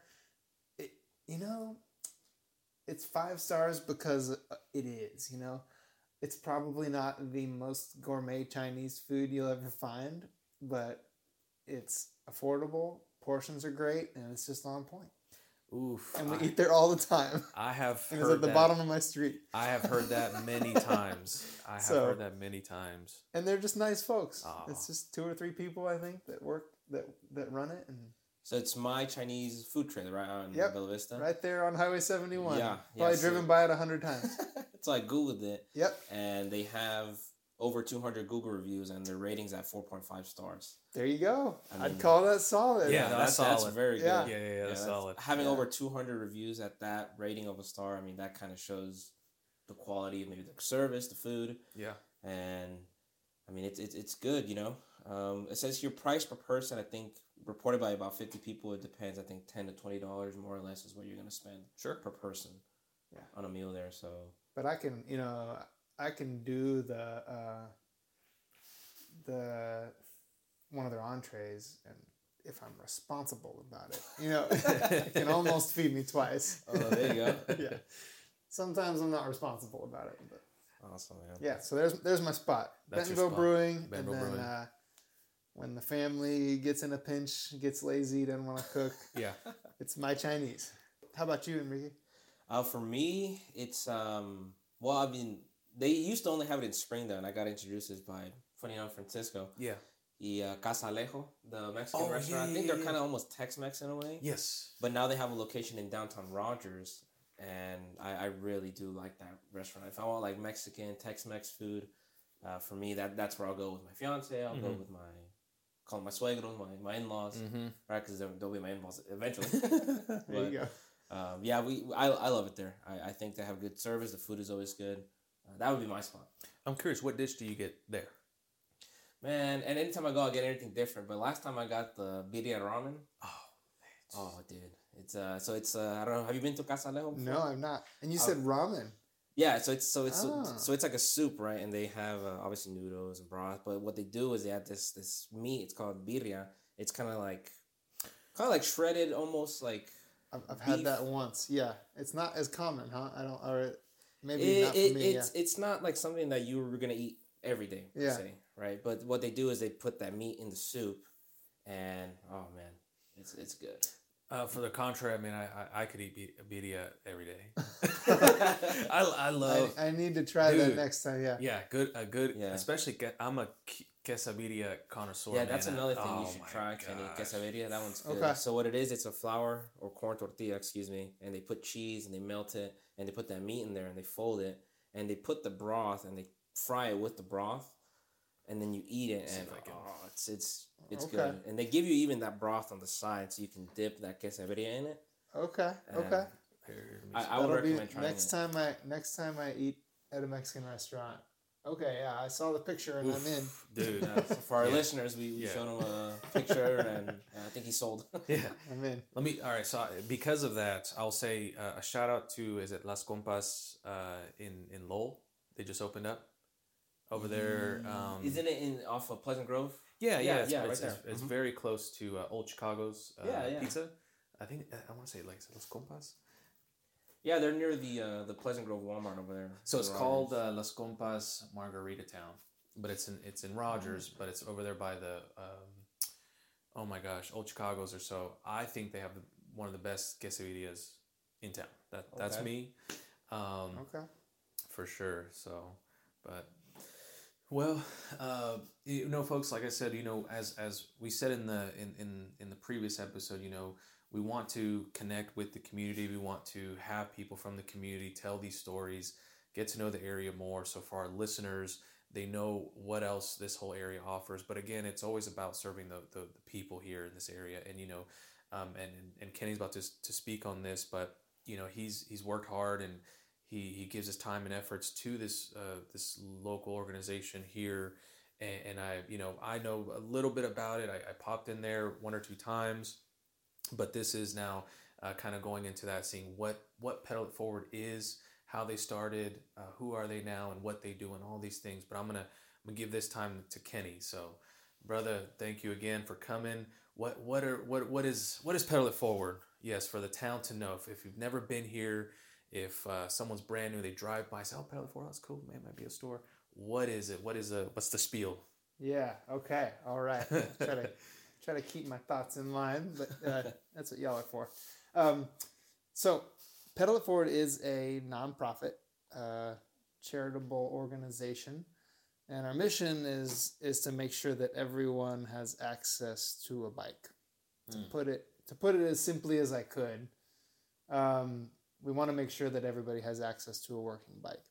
Speaker 3: It's 5 stars because it is. It's probably not the most gourmet Chinese food you'll ever find, but it's affordable. Portions are great, and it's just on point.
Speaker 1: Oof.
Speaker 3: And we eat there all the time.
Speaker 1: I have
Speaker 3: And
Speaker 1: heard
Speaker 3: it's at the
Speaker 1: that.
Speaker 3: bottom of my street.
Speaker 1: I have heard that many times. Heard that many times.
Speaker 3: And they're just nice folks.
Speaker 1: Aw.
Speaker 3: It's just 2 or 3 people, I think, that run it, and
Speaker 2: So it's My Chinese food trailer right on
Speaker 3: Yep.
Speaker 2: Bella Vista.
Speaker 3: right there on Highway 71.
Speaker 2: Yeah,
Speaker 3: Probably
Speaker 2: so-
Speaker 3: driven by it 100 times.
Speaker 2: So I googled it,
Speaker 3: Yep.
Speaker 2: and they have over 200 Google reviews, and their ratings at 4.5 stars.
Speaker 3: There you go.
Speaker 2: I mean-
Speaker 3: I'd call that solid.
Speaker 1: Yeah, that's solid.
Speaker 2: very good.
Speaker 3: Yeah.
Speaker 1: Yeah, that's solid.
Speaker 2: Having
Speaker 3: Yeah.
Speaker 2: over 200 reviews at that rating of a star, I mean, that kind of shows the quality of maybe the service, the food,
Speaker 1: Yeah.
Speaker 2: and I mean, it's good, It says here price per person, I think, reported by about 50 people. It depends. I think $10 to $20 more or less is what you're going to spend
Speaker 1: Sure.
Speaker 2: per person
Speaker 3: Yeah.
Speaker 2: on a meal there. So
Speaker 3: But I can do the one of their entrees, and if I'm responsible about it, it can almost feed me twice.
Speaker 2: oh, there you go.
Speaker 3: Yeah. Sometimes I'm not responsible about it, but
Speaker 2: Awesome, man.
Speaker 3: yeah. So there's my spot,
Speaker 1: That's your
Speaker 3: Bentonville
Speaker 1: spot.
Speaker 3: Brewing,
Speaker 1: Bentonville
Speaker 3: and then
Speaker 1: Brewing.
Speaker 3: when the family gets in a pinch, gets lazy, doesn't want to cook,
Speaker 1: Yeah.
Speaker 3: it's My Chinese. How about you, Enrique?
Speaker 2: For me, it's well, I mean, they used to only have it in Springdale, and I got introduced to this by funny enough Francisco.
Speaker 1: Yeah.
Speaker 2: Casa Alejo, the Mexican
Speaker 1: Oh,
Speaker 2: restaurant.
Speaker 1: yeah,
Speaker 2: I think
Speaker 1: yeah,
Speaker 2: they're
Speaker 1: yeah.
Speaker 2: kind of almost Tex-Mex in a way.
Speaker 1: Yes.
Speaker 2: But now they have a location in downtown Rogers, and I really do like that restaurant. If I want like Mexican Tex-Mex food, for me that's where I'll go with my fiance. I'll go with call them my suegros, my in-laws,
Speaker 1: Mm-hmm.
Speaker 2: right? Because they'll be my in-laws eventually.
Speaker 3: There you go.
Speaker 2: Yeah, I love it there. I think they have good service. The food is always good. That would be my spot.
Speaker 1: I'm curious, what dish do you get there?
Speaker 2: Man, and anytime I go, I get anything different. But last time I got the birria ramen. Oh, dude, it's I don't know. Have you been to Casa Alejo before?
Speaker 3: No, I'm not. And you said ramen.
Speaker 2: Yeah, so it's
Speaker 3: Ah.
Speaker 2: like a soup, right? And they have obviously noodles and broth. But what they do is they add this meat. It's called birria. It's kind of like shredded, almost like.
Speaker 3: I've had
Speaker 2: beef.
Speaker 3: that once. Yeah, it's not as common, huh? I don't, or maybe not for me.
Speaker 2: It's not like something that you were gonna eat every day, per
Speaker 3: Yeah.
Speaker 2: se, right? But what they do is they put that meat in the soup, and oh man, it's good.
Speaker 1: For the contrary, I mean, I could eat birria every day. I love.
Speaker 3: I need to try that
Speaker 1: Dude.
Speaker 3: next time. Yeah.
Speaker 1: Yeah, good.
Speaker 2: Yeah.
Speaker 1: Especially, I'm a quesadilla connoisseur.
Speaker 2: Yeah, that's
Speaker 1: man.
Speaker 2: another thing you
Speaker 1: Oh
Speaker 2: should
Speaker 1: my
Speaker 2: try, Kenny.
Speaker 1: gosh.
Speaker 2: Quesadilla, that one's good.
Speaker 3: Okay.
Speaker 2: So what it is, it's a flour or corn tortilla, excuse me, and they put cheese and they melt it and they put that meat in there and they fold it and they put the broth and they fry it with the broth and then you eat it
Speaker 1: See
Speaker 2: and
Speaker 1: if I can-
Speaker 2: it's
Speaker 3: Okay.
Speaker 2: good. And they give you even that broth on the side so you can dip that quesadilla in it.
Speaker 3: Okay.
Speaker 2: And
Speaker 3: Okay.
Speaker 1: Here, let me
Speaker 2: I
Speaker 1: see.
Speaker 2: would
Speaker 3: That'll be
Speaker 2: recommend trying it.
Speaker 3: next time I eat at a Mexican restaurant. Okay. Yeah, I saw the picture and I'm in.
Speaker 1: Dude.
Speaker 2: So for our
Speaker 1: Yeah.
Speaker 2: listeners, we
Speaker 1: Yeah.
Speaker 2: showed them a picture and I think he sold.
Speaker 1: Yeah.
Speaker 3: I'm in.
Speaker 1: All right. So because of that, I'll say a shout out to, is it Las Compas in Lowell? They just opened up over there.
Speaker 2: Isn't it off of Pleasant Grove?
Speaker 1: Yeah,
Speaker 2: Yeah, right
Speaker 1: it's
Speaker 2: there.
Speaker 1: it's
Speaker 2: Mhm.
Speaker 1: very close to Old Chicago's
Speaker 2: Yeah.
Speaker 1: pizza. I think I want to say like Las Compas.
Speaker 2: Yeah, they're near the Pleasant Grove Walmart over there.
Speaker 1: So it's
Speaker 2: in
Speaker 1: called
Speaker 2: Rogers.
Speaker 1: Las Compas Margarita Town, but it's in Rogers, but it's over there by the Oh my gosh, Old Chicago's are so. I think they have one of the best quesadillas in town. That's
Speaker 2: Okay.
Speaker 1: me,
Speaker 3: Okay.
Speaker 1: for sure. So, but well, folks, like I said, as we said in the previous episode, we want to connect with the community. We want to have people from the community tell these stories, get to know the area more. So for our listeners, they know what else this whole area offers. But again, it's always about serving the people here in this area. And and Kenny's about to speak on this, but he's worked hard, and he gives his time and efforts to this local organization here. And I know a little bit about it. I popped in there one or two times, but this is now kind of going into that, seeing what Pedal It Forward is, how they started, who are they now, and what they do, and all these things. But I'm gonna give this time to Kenny. So, brother, thank you again for coming. What is Pedal It Forward? Yes, for the town to know. If you've never been here, if someone's brand new, they drive by, say, "Oh, Pedal It Forward, that's cool, man. Might be a store." What is it? What's the spiel?
Speaker 3: Yeah. Okay. All right. Try to keep my thoughts in line, but that's what y'all are for. So, Pedal It Forward is a nonprofit, charitable organization, and our mission is to make sure that everyone has access to a bike. To put it as simply as I could, we want to make sure that everybody has access to a working bike.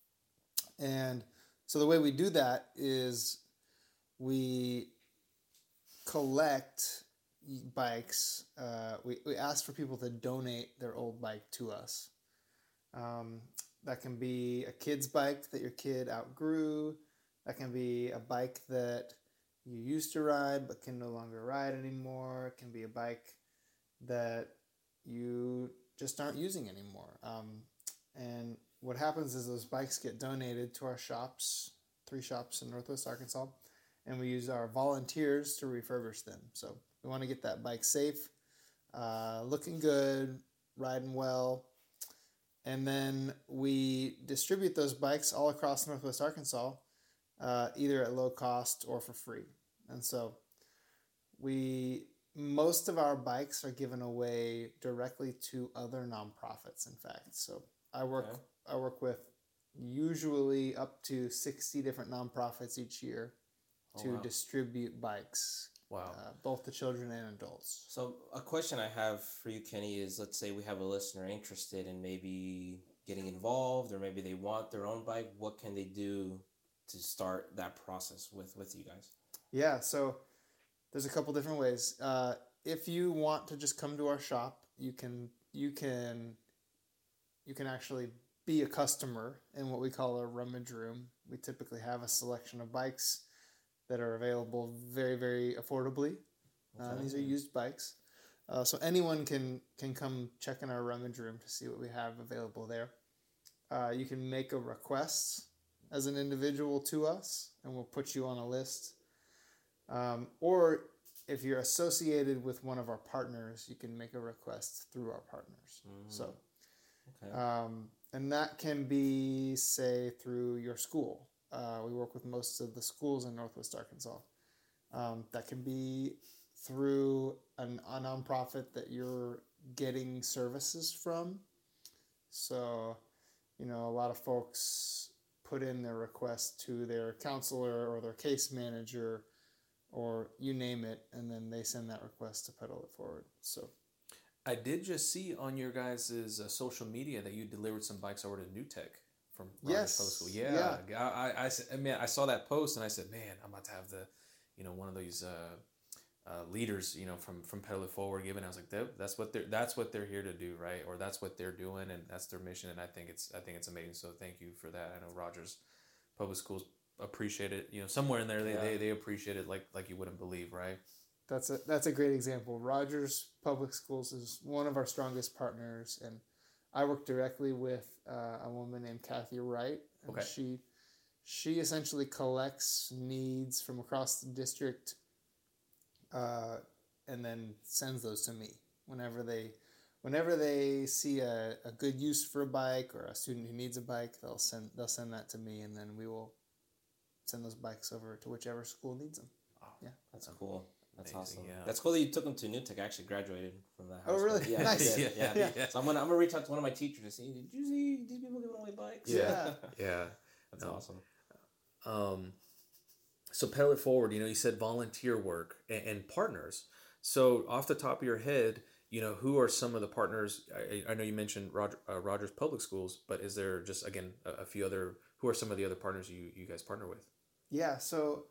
Speaker 3: And so the way we do that is we collect bikes. We ask for people to donate their old bike to us. That can be a kid's bike that your kid outgrew. That can be a bike that you used to ride but can no longer ride anymore. It can be a bike that you just aren't using anymore. And what happens is those bikes get donated to our shops, 3 shops in Northwest Arkansas, and we use our volunteers to refurbish them. So we want to get that bike safe, looking good, riding well, and then we distribute those bikes all across Northwest Arkansas, either at low cost or for free. And so most of our bikes are given away directly to other nonprofits, in fact. So I work with usually up to 60 different nonprofits each year to distribute bikes.
Speaker 1: Wow.
Speaker 3: Both to children and adults.
Speaker 2: So a question I have for you, Kenny, is let's say we have a listener interested in maybe getting involved, or maybe they want their own bike. What can they do to start that process with you guys?
Speaker 3: Yeah, so there's a couple different ways. If you want to just come to our shop, you can actually be a customer in what we call a rummage room. We typically have a selection of bikes that are available very, very affordably. These are used bikes. So anyone can come check in our rummage room to see what we have available there. You can make a request as an individual to us, and we'll put you on a list. Or if you're associated with one of our partners, you can make a request through our partners. So, and that can be, say, through your school. We work with most of the schools in Northwest Arkansas. That can be through a nonprofit that you're getting services from. So, a lot of folks put in their request to their counselor or their case manager, or you name it, and then they send that request to Pedal It Forward. So,
Speaker 1: I did just see on your guys' social media that you delivered some bikes over to New Tech from Rogers Public School. Yeah. I saw that post, and I said, man, I'm about to have one of these leaders, from Pedal It Forward given. I was like, that's what they're here to do, right? Or that's what they're doing, and that's their mission. And I think it's amazing. So thank you for that. I know Rogers Public Schools appreciate it. Somewhere in there they appreciate it like you wouldn't believe, right?
Speaker 3: That's a great example. Rogers Public Schools is one of our strongest partners, and I work directly with a woman named Kathy Wright, and she essentially collects needs from across the district, and then sends those to me whenever they see a good use for a bike or a student who needs a bike. They'll send that to me, and then we will send those bikes over to whichever school needs them.
Speaker 2: Yeah, that's cool. That's
Speaker 1: Amazing,
Speaker 2: awesome.
Speaker 1: yeah.
Speaker 2: That's cool that you took him to New Tech. I actually graduated from that.
Speaker 3: Oh, really?
Speaker 2: Yeah,
Speaker 3: Nice.
Speaker 2: I did.
Speaker 1: Yeah,
Speaker 2: Yeah.
Speaker 1: yeah.
Speaker 2: So I'm gonna reach out to one of my teachers and say, did you see these people giving away bikes?
Speaker 3: Yeah.
Speaker 1: Yeah.
Speaker 2: That's
Speaker 1: No.
Speaker 2: awesome.
Speaker 1: So pedal it forward. You said volunteer work and partners. So off the top of your head, who are some of the partners? I know you mentioned Rogers Public Schools, but is there just again a few other? Who are some of the other partners you guys partner with?
Speaker 3: Yeah. So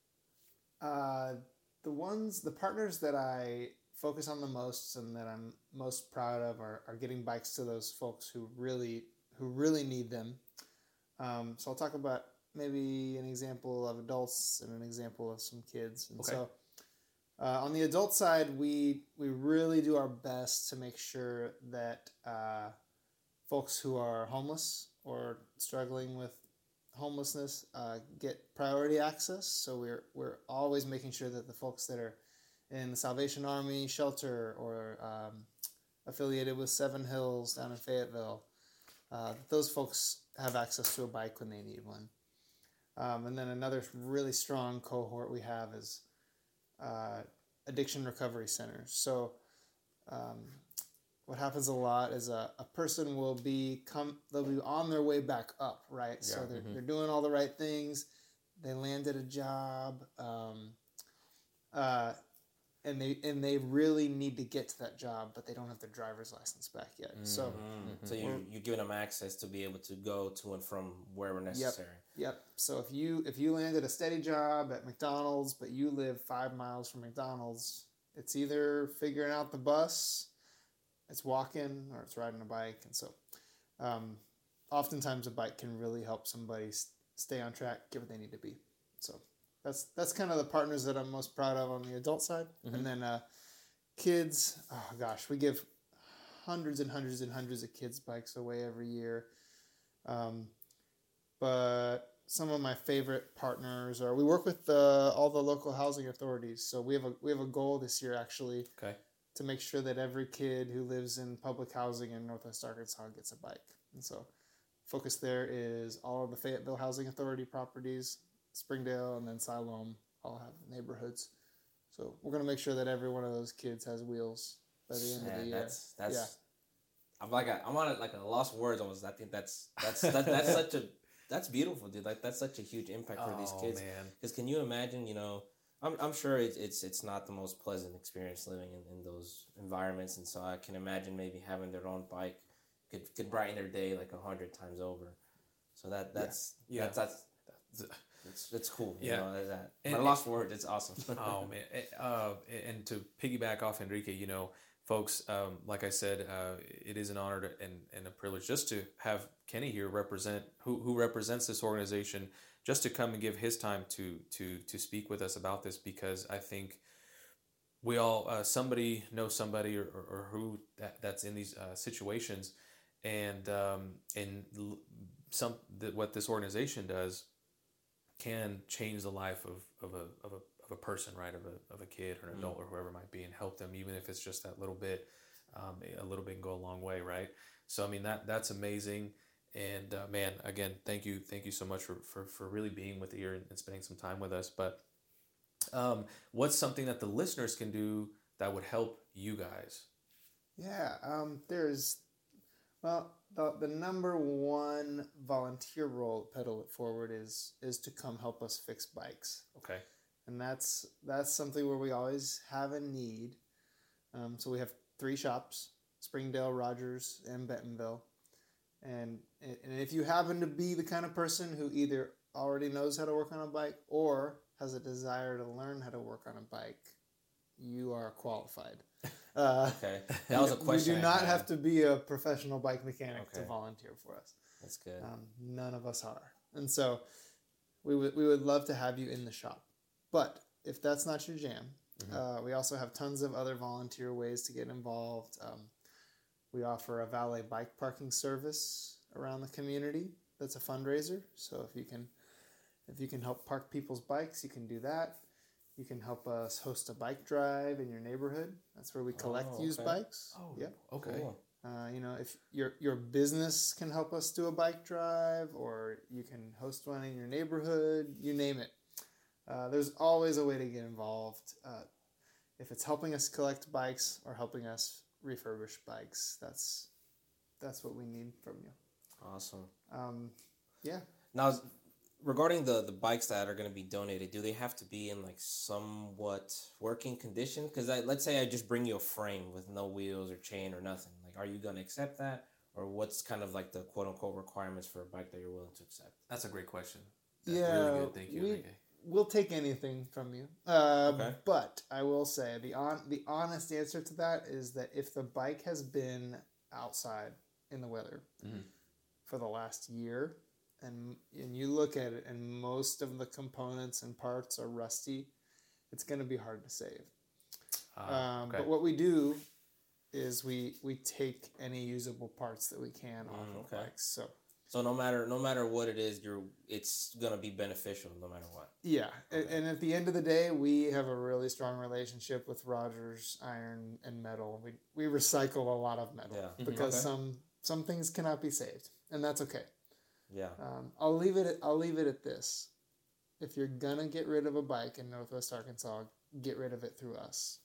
Speaker 3: the partners that I focus on the most and that I'm most proud of are getting bikes to those folks who really need them. So I'll talk about maybe an example of adults and an example of some kids. And
Speaker 1: Okay.
Speaker 3: so on the adult side, we really do our best to make sure that folks who are homeless or struggling with homelessness get priority access. So we're always making sure that the folks that are in the Salvation Army shelter or affiliated with Seven Hills down in Fayetteville, those folks have access to a bike when they need one. And then another really strong cohort we have is addiction recovery centers. So what happens a lot is a person will they'll be on their way back up, right?
Speaker 2: Yeah.
Speaker 3: So they're doing all the right things. They landed a job, and they really need to get to that job, but they don't have their driver's license back yet. So
Speaker 2: So you're giving them access to be able to go to and from wherever necessary.
Speaker 3: Yep. So if you landed a steady job at McDonald's, but you live 5 miles from McDonald's, it's either figuring out the bus, it's walking, or it's riding a bike. And so oftentimes a bike can really help somebody stay on track, get what they need to be. So that's kind of the partners that I'm most proud of on the adult side. And then kids, oh gosh, we give hundreds and hundreds and hundreds of kids bikes away every year. But some of my favorite partners are we work with all the local housing authorities. So we have a goal this year actually to make sure that every kid who lives in public housing in Northwest Arkansas gets a bike. And so focus there is all of the Fayetteville Housing Authority properties, Springdale, and then Siloam all have neighborhoods. So we're going to make sure that every one of those kids has wheels by the end of the year.
Speaker 2: That's I'm on like a lost words almost. I think that's such a that's beautiful, dude. Like that's such a huge impact for these kids. Because can you imagine? I'm sure it's not the most pleasant experience living in those environments, and so I can imagine maybe having their own bike could brighten their day like 100 times over. So that's cool. My lost word. It's awesome.
Speaker 1: Oh man, and to piggyback off Enrique, folks, like I said, it is an honor and a privilege just to have Kenny here who represents this organization, just to come and give his time to speak with us about this, because I think we all somebody knows somebody or who that's in these situations, and what this organization does can change the life of a person, right, of a kid or an adult or whoever it might be, and help them, even if it's just that little bit, can go a long way, right? So I mean that's amazing, and man, again, thank you so much for really being with here and spending some time with us. But what's something that the listeners can do that would help you guys?
Speaker 3: Yeah, there's the number one volunteer role at Pedal It Forward is to come help us fix bikes.
Speaker 1: Okay.
Speaker 3: And that's something where we always have a need. So we have 3 shops: Springdale, Rogers, and Bentonville. And if you happen to be the kind of person who either already knows how to work on a bike or has a desire to learn how to work on a bike, you are qualified.
Speaker 2: Okay, that was a question.
Speaker 3: You do not have to be a professional bike mechanic to volunteer for us.
Speaker 2: That's good.
Speaker 3: None of us are, and so we would love to have you in the shop. But if that's not your jam, we also have tons of other volunteer ways to get involved. We offer a valet bike parking service around the community. That's a fundraiser. So if you can help park people's bikes, you can do that. You can help us host a bike drive in your neighborhood. That's where we collect used bikes.
Speaker 1: Oh,
Speaker 3: yep.
Speaker 1: Okay.
Speaker 2: Cool.
Speaker 3: If your business can help us do a bike drive, or you can host one in your neighborhood, you name it. There's always a way to get involved. if it's helping us collect bikes or helping us refurbish bikes, that's what we need from you.
Speaker 2: Awesome.
Speaker 3: Yeah.
Speaker 2: Now, regarding the bikes that are going to be donated, do they have to be in like somewhat working condition? Because let's say I just bring you a frame with no wheels or chain or nothing. Like, are you going to accept that? Or what's kind of like the quote unquote requirements for a bike that you're willing to accept?
Speaker 1: That's a great question.
Speaker 3: Yeah,
Speaker 1: Really good. Thank you, Enrique.
Speaker 3: We'll take anything from you.
Speaker 2: Okay.
Speaker 3: But I will say the honest answer to that is that if the bike has been outside in the weather for the last year, and you look at it and most of the components and parts are rusty, it's going to be hard to save.
Speaker 1: Okay.
Speaker 3: But what we do is we take any usable parts that we can off of bikes.
Speaker 2: So no matter what it is, it's gonna be beneficial no matter what.
Speaker 3: Yeah,
Speaker 2: Okay.
Speaker 3: and at the end of the day, we have a really strong relationship with Rogers Iron and Metal. We recycle a lot of metal because some things cannot be saved, and that's okay.
Speaker 2: Yeah.
Speaker 3: I'll leave it at this: if you're gonna get rid of a bike in Northwest Arkansas, get rid of it through us.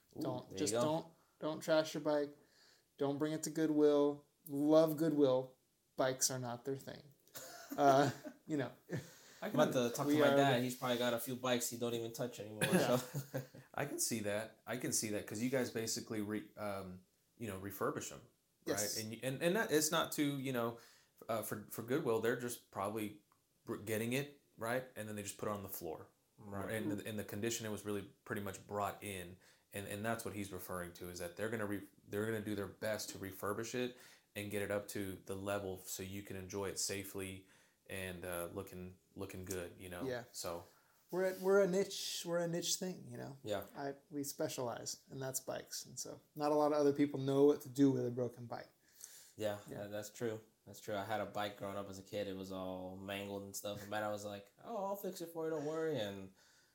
Speaker 3: Don't trash your bike. Don't bring it to Goodwill. Love Goodwill. Bikes are not their thing. You know.
Speaker 2: I'm about to talk to my dad. He's probably got a few bikes he don't even touch anymore.
Speaker 3: Yeah.
Speaker 2: So.
Speaker 1: I can see that. Because you guys basically refurbish them, right?
Speaker 3: Yes.
Speaker 1: And that, it's not to for Goodwill. They're just probably getting it right, and then they just put it on the floor,
Speaker 2: Right.
Speaker 1: And the condition it was really pretty much brought in, and that's what he's referring to, is that they're gonna do their best to refurbish it and get it up to the level so you can enjoy it safely and looking good,
Speaker 3: Yeah.
Speaker 1: So
Speaker 3: We're a niche thing,
Speaker 2: Yeah.
Speaker 3: We specialize, and that's bikes, and so not a lot of other people know what to do with a broken bike.
Speaker 2: Yeah, that's true. That's true. I had a bike growing up as a kid. It was all mangled and stuff. And I was like, "Oh, I'll fix it for you. Don't worry." And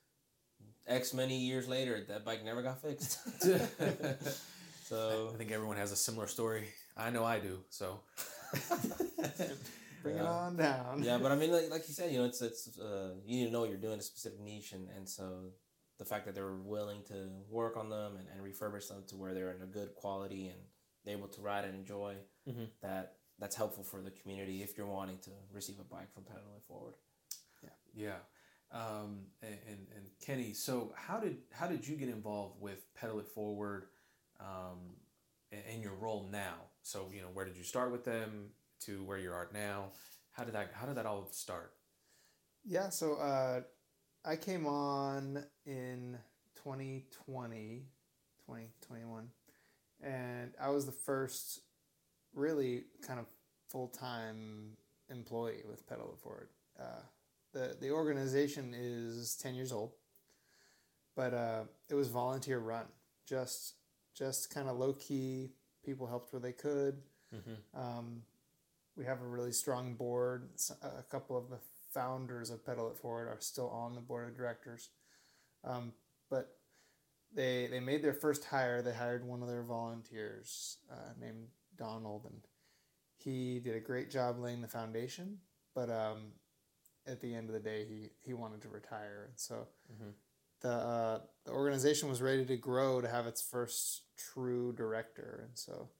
Speaker 2: X many years later, that bike never got fixed. So
Speaker 1: I think everyone has a similar story. I know I do. So
Speaker 3: Bring it on down.
Speaker 2: Yeah, but I mean, like you said, it's you need to know what you're doing, a specific niche, and so the fact that they're willing to work on them and refurbish them to where they're in a good quality and they're able to ride and enjoy, that's helpful for the community if you're wanting to receive a bike from Pedal It Forward.
Speaker 1: Yeah. And Kenny, so how did you get involved with Pedal It Forward, and your role now? So where did you start with them to where you are now? How did that all start?
Speaker 3: Yeah, so I came on in 2020, 2021, and I was the first really kind of full-time employee with Pedal It Forward. The organization is 10 years old, but it was volunteer run, just kind of low-key. People helped where they could. We have a really strong board. A couple of the founders of Pedal It Forward are still on the board of directors. But they made their first hire. They hired one of their volunteers named Donald, and he did a great job laying the foundation. But at the end of the day, he wanted to retire. And so the organization was ready to grow to have its first true director. And so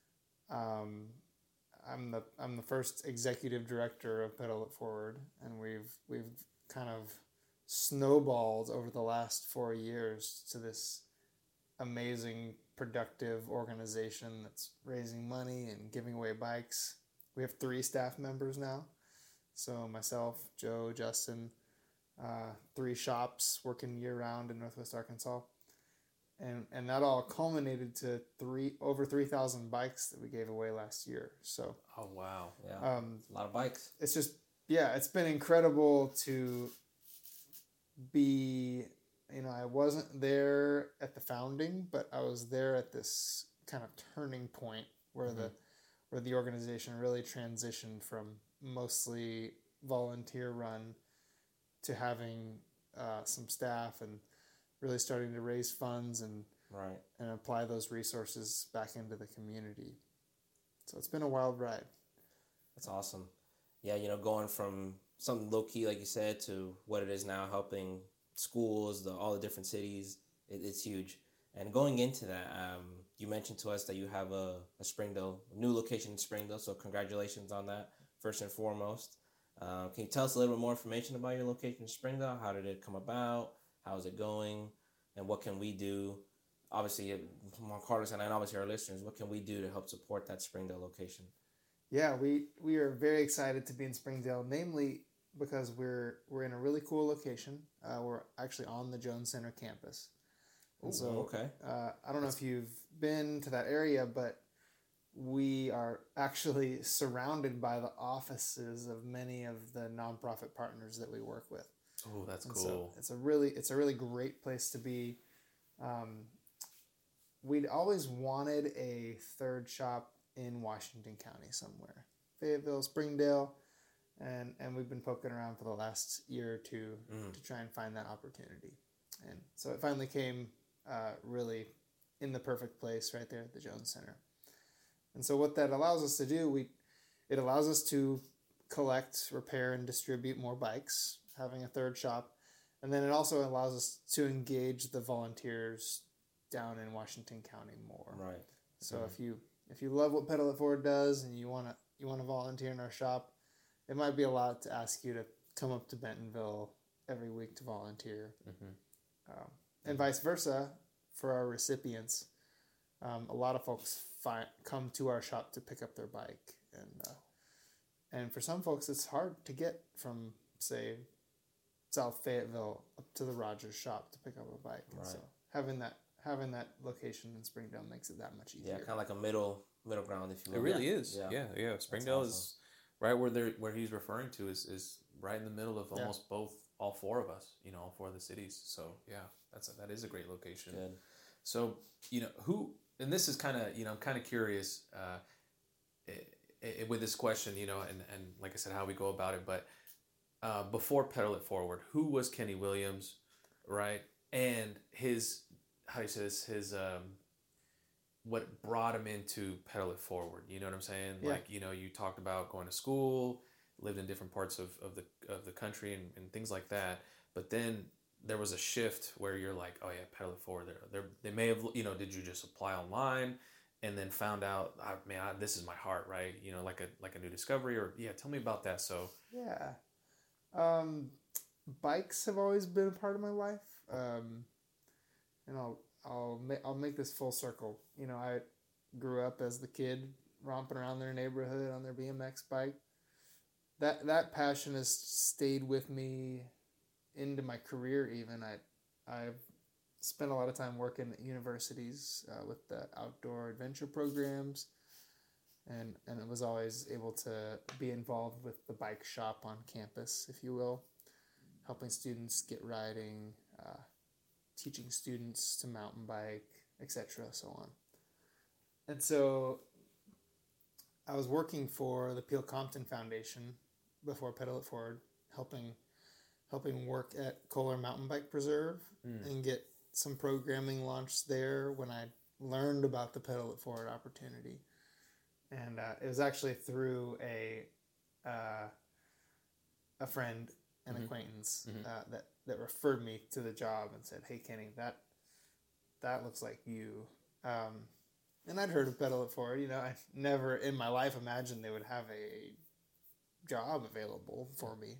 Speaker 3: I'm the first executive director of Pedal It Forward, and we've kind of snowballed over the last 4 years to this amazing, productive organization that's raising money and giving away bikes. We have 3 staff members now. So myself, Joe, Justin, 3 shops working year round in Northwest Arkansas. And that all culminated to over 3,000 bikes that we gave away last year. So
Speaker 1: Oh wow.
Speaker 2: Yeah. A lot of bikes.
Speaker 3: it's just, it's been incredible to be, I wasn't there at the founding, but I was there at this kind of turning point where the organization really transitioned from mostly volunteer run to having some staff and really starting to raise funds and apply those resources back into the community. So it's been a wild ride.
Speaker 2: That's awesome. Yeah, going from something low key, like you said, to what it is now, helping schools, all the different cities, it's huge. And going into that, you mentioned to us that you have a Springdale, new location in Springdale. So congratulations on that, first and foremost. Can you tell us a little bit more information about your location in Springdale? How did it come about? How's it going? And what can we do? Obviously, Juan Carlos and obviously our listeners, what can we do to help support that Springdale location?
Speaker 3: Yeah, we are very excited to be in Springdale, namely because we're in a really cool location. We're actually on the Jones Center campus. And
Speaker 2: Ooh,
Speaker 3: so,
Speaker 2: okay.
Speaker 3: I don't know if you've been to that area, but we are actually surrounded by the offices of many of the nonprofit partners that we work with.
Speaker 1: Oh, that's
Speaker 3: And
Speaker 1: cool.
Speaker 3: so it's a really great place to be. We'd always wanted a third shop in Washington County somewhere, Fayetteville, Springdale, and we've been poking around for the last year or two to try and find that opportunity. And so it finally came really in the perfect place right there at the Jones Center. And so what that allows us to do, it allows us to collect, repair, and distribute more bikes, having a third shop. And then it also allows us to engage the volunteers down in Washington County more.
Speaker 2: Right.
Speaker 3: So if you love what Pedal It Forward does and you want to volunteer in our shop, it might be a lot to ask you to come up to Bentonville every week to volunteer. And vice versa for our recipients. A lot of folks come to our shop to pick up their bike, and for some folks it's hard to get from, say, South Fayetteville up to the Rogers shop to pick up a bike.
Speaker 2: Right.
Speaker 3: So having that location in Springdale makes it that much easier.
Speaker 2: Yeah, kind of like a middle ground, if you will.
Speaker 1: It really is.
Speaker 2: Yeah.
Speaker 1: Yeah. Springdale
Speaker 2: awesome.
Speaker 1: is right where he's referring to is right in the middle of almost all four of us. All four of the cities. So yeah, that is a great location.
Speaker 2: Good.
Speaker 1: So who, and this is kind of I'm kind of curious with this question, and like I said, how we go about it. But before Pedal It Forward, who was Kenny Williams, right? And his, how do you say this? His what brought him into Pedal It Forward? You know what I'm saying?
Speaker 3: Yeah.
Speaker 1: Like you talked about going to school, lived in different parts of the country and things like that. But then there was a shift where you're like, oh yeah, Pedal It Forward. They may have, did you just apply online and then found out, this is my heart, right? Like a new discovery, or tell me about that. So
Speaker 3: yeah, bikes have always been a part of my life, and I'll make this full circle. I grew up as the kid romping around their neighborhood on their BMX bike. That passion has stayed with me into my career. Even I've spent a lot of time working at universities with the outdoor adventure programs, and I was always able to be involved with the bike shop on campus, if you will, helping students get riding, teaching students to mountain bike, etc., so on. And so I was working for the Peel Compton Foundation before Pedal It Forward, helping work at Kohler Mountain Bike Preserve and get some programming launched there when I learned about the Pedal It Forward opportunity. And it was actually through a friend, an acquaintance that referred me to the job and said, "Hey Kenny, that looks like you." And I'd heard of Pedal It Forward. I never in my life imagined they would have a job available for me.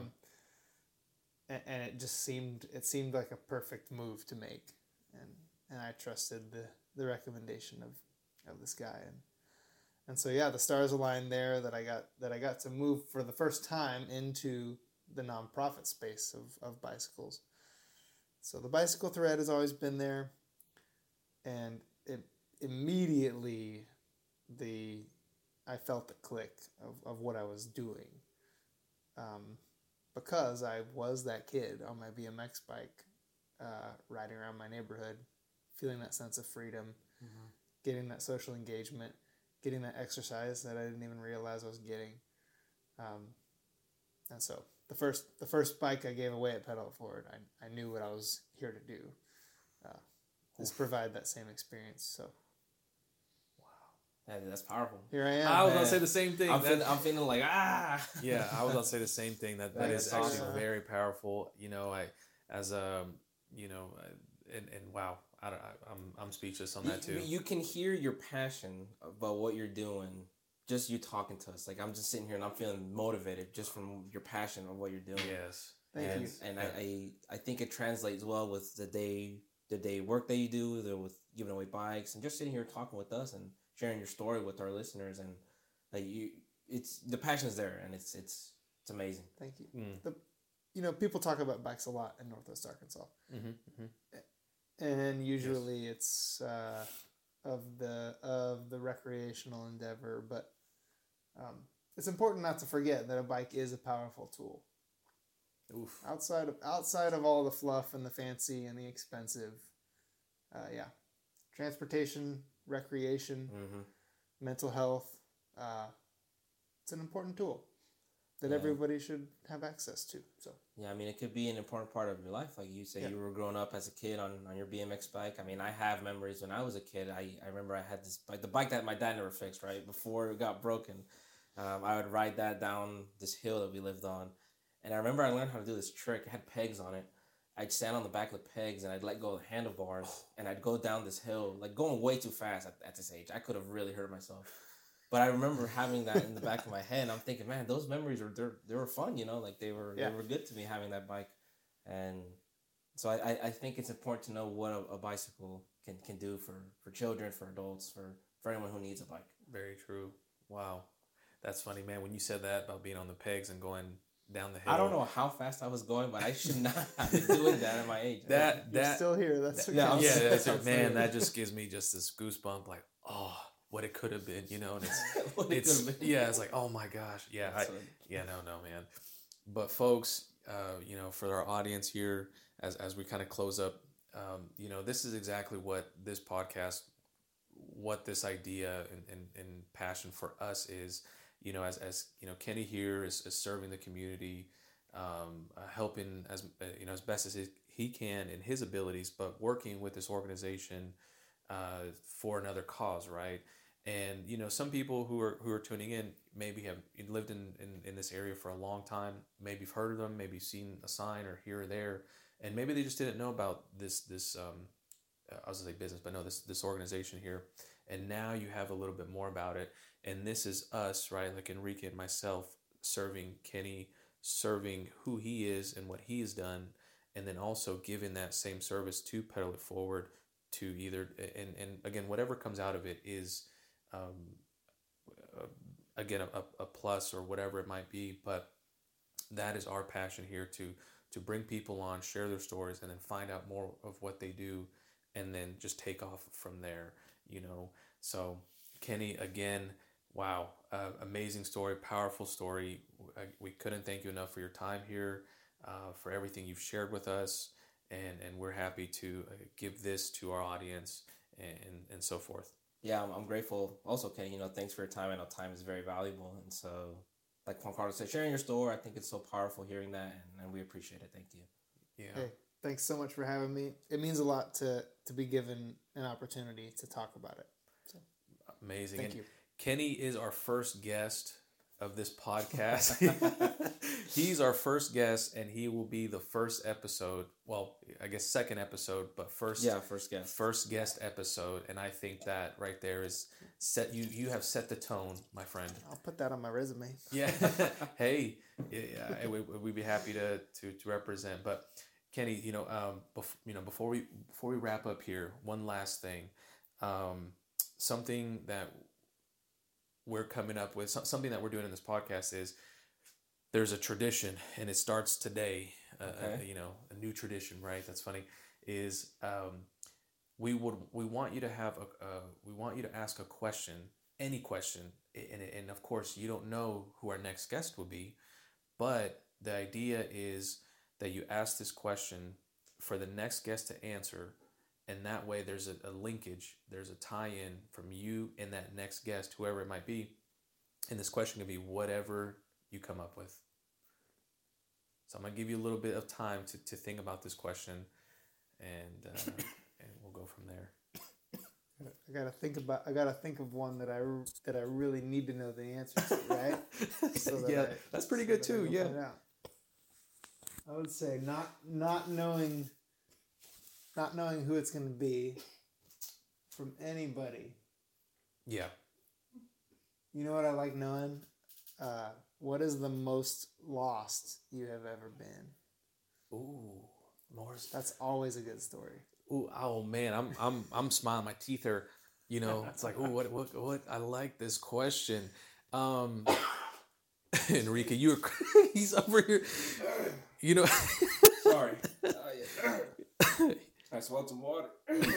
Speaker 3: And it just seemed like a perfect move to make, and I trusted the recommendation of this guy, and so the stars aligned there that I got to move for the first time into the nonprofit space of bicycles. So the bicycle thread has always been there, and it immediately I felt the click of what I was doing. Because I was that kid on my BMX bike, riding around my neighborhood, feeling that sense of freedom, getting that social engagement, getting that exercise that I didn't even realize I was getting. And so the first bike I gave away at Pedal It Forward, I knew what I was here to do, is provide that same experience. So.
Speaker 2: That's powerful.
Speaker 3: Here I am.
Speaker 1: I was going to say the same thing.
Speaker 2: I'm feeling like,
Speaker 1: Yeah, I was going to say the same thing. That is actually very powerful. And wow, I'm speechless on that too.
Speaker 2: You can hear your passion about what you're doing. Just you talking to us, like I'm just sitting here and I'm feeling motivated just from your passion of what you're doing.
Speaker 1: Yes,
Speaker 3: Thank you.
Speaker 2: And I think it translates well with the day work that you do, with giving away bikes and just sitting here talking with us and sharing your story with our listeners, and like it's the passion is there, and it's amazing.
Speaker 3: Thank you. People talk about bikes a lot in Northwest Arkansas, and usually it's of the recreational endeavor, but it's important not to forget that a bike is a powerful tool.
Speaker 1: Oof.
Speaker 3: Outside of all the fluff and the fancy and the expensive, transportation, recreation, mental health, it's an important tool that everybody should have access to. So
Speaker 2: yeah, I mean, it could be an important part of your life. Like you say, you were growing up as a kid on your BMX bike. I mean, I have memories when I was a kid. I remember I had this bike, the bike that my dad never fixed, right? Before it got broken. I would ride that down this hill that we lived on. And I remember I learned how to do this trick. It had pegs on it. I'd stand on the back of the pegs and I'd let go of the handlebars and I'd go down this hill, like going way too fast at this age. I could have really hurt myself. But I remember having that in the back of my head, and I'm thinking, man, those memories they were fun, like they were good to me having that bike. And so I think it's important to know what a bicycle can do for children, for adults, for anyone who needs a bike.
Speaker 1: Very true. Wow. That's funny, man. When you said that about being on the pegs and going down the hill.
Speaker 2: I don't know how fast I was going, but I should not have been doing that at my age.
Speaker 3: You're still here. That's okay.
Speaker 1: That's it. Man, that just gives me just this goosebump, like, oh, what it could have been, and it's it's like, oh my gosh, no, man. But folks, for our audience here, as we kind of close up, this is exactly what this podcast, what this idea and passion for us is. As Kenny here is serving the community, helping as best as he can in his abilities, but working with this organization for another cause, right? And some people who are tuning in maybe have lived in this area for a long time, maybe you've heard of them, maybe seen a sign or here or there, and maybe they just didn't know about this I was gonna say business, but no, this organization here. And now you have a little bit more about it. And this is us, right? Like Enrique and myself serving Kenny, serving who he is and what he has done. And then also giving that same service to Pedal It Forward to either, and again, whatever comes out of it is, again, a plus or whatever it might be. But that is our passion here to bring people on, share their stories, and then find out more of what they do. And then just take off from there, So Kenny, again, wow, amazing story, powerful story. We couldn't thank you enough for your time here, for everything you've shared with us, and we're happy to give this to our audience and so forth.
Speaker 2: Yeah, I'm grateful. Also, Kenny, thanks for your time. I know time is very valuable, and so like Juan Carlos said, sharing your story, I think it's so powerful hearing that, and we appreciate it. Thank you.
Speaker 1: Yeah.
Speaker 3: Hey. Thanks so much for having me. It means a lot to be given an opportunity to talk about it. So,
Speaker 1: amazing.
Speaker 3: Thank you.
Speaker 1: Kenny is our first guest of this podcast. He's our first guest, and he will be the first episode. Well, I guess second episode, but first guest episode. And I think that right there is set. You have set the tone, my friend.
Speaker 3: I'll put that on my resume.
Speaker 1: Yeah. Hey, we'd be happy to represent, but. Kenny, before we wrap up here, one last thing, something that we're coming up with, something that we're doing in this podcast is there's a tradition, and it starts today. A new tradition, right? That's funny. Is we want you to ask a question, any question, and of course you don't know who our next guest will be, but the idea is that you ask this question for the next guest to answer, and that way there's a linkage, there's a tie-in from you and that next guest, whoever it might be, and this question can be whatever you come up with. So I'm going to give you a little bit of time to think about this question, and we'll go from there.
Speaker 3: I gotta think of one that I really need to know the answer to, right?
Speaker 1: So that's pretty good too. Yeah.
Speaker 3: I would say not knowing not knowing who it's going to be from anybody.
Speaker 1: Yeah.
Speaker 3: You know what I like knowing? What is the most lost you have ever been?
Speaker 1: Ooh, Morris.
Speaker 3: That's always a good story.
Speaker 1: Ooh, oh man, I'm smiling. My teeth are, it's like, ooh, what? I like this question. Enrique, he's over here.
Speaker 2: Sorry. I swallowed some water.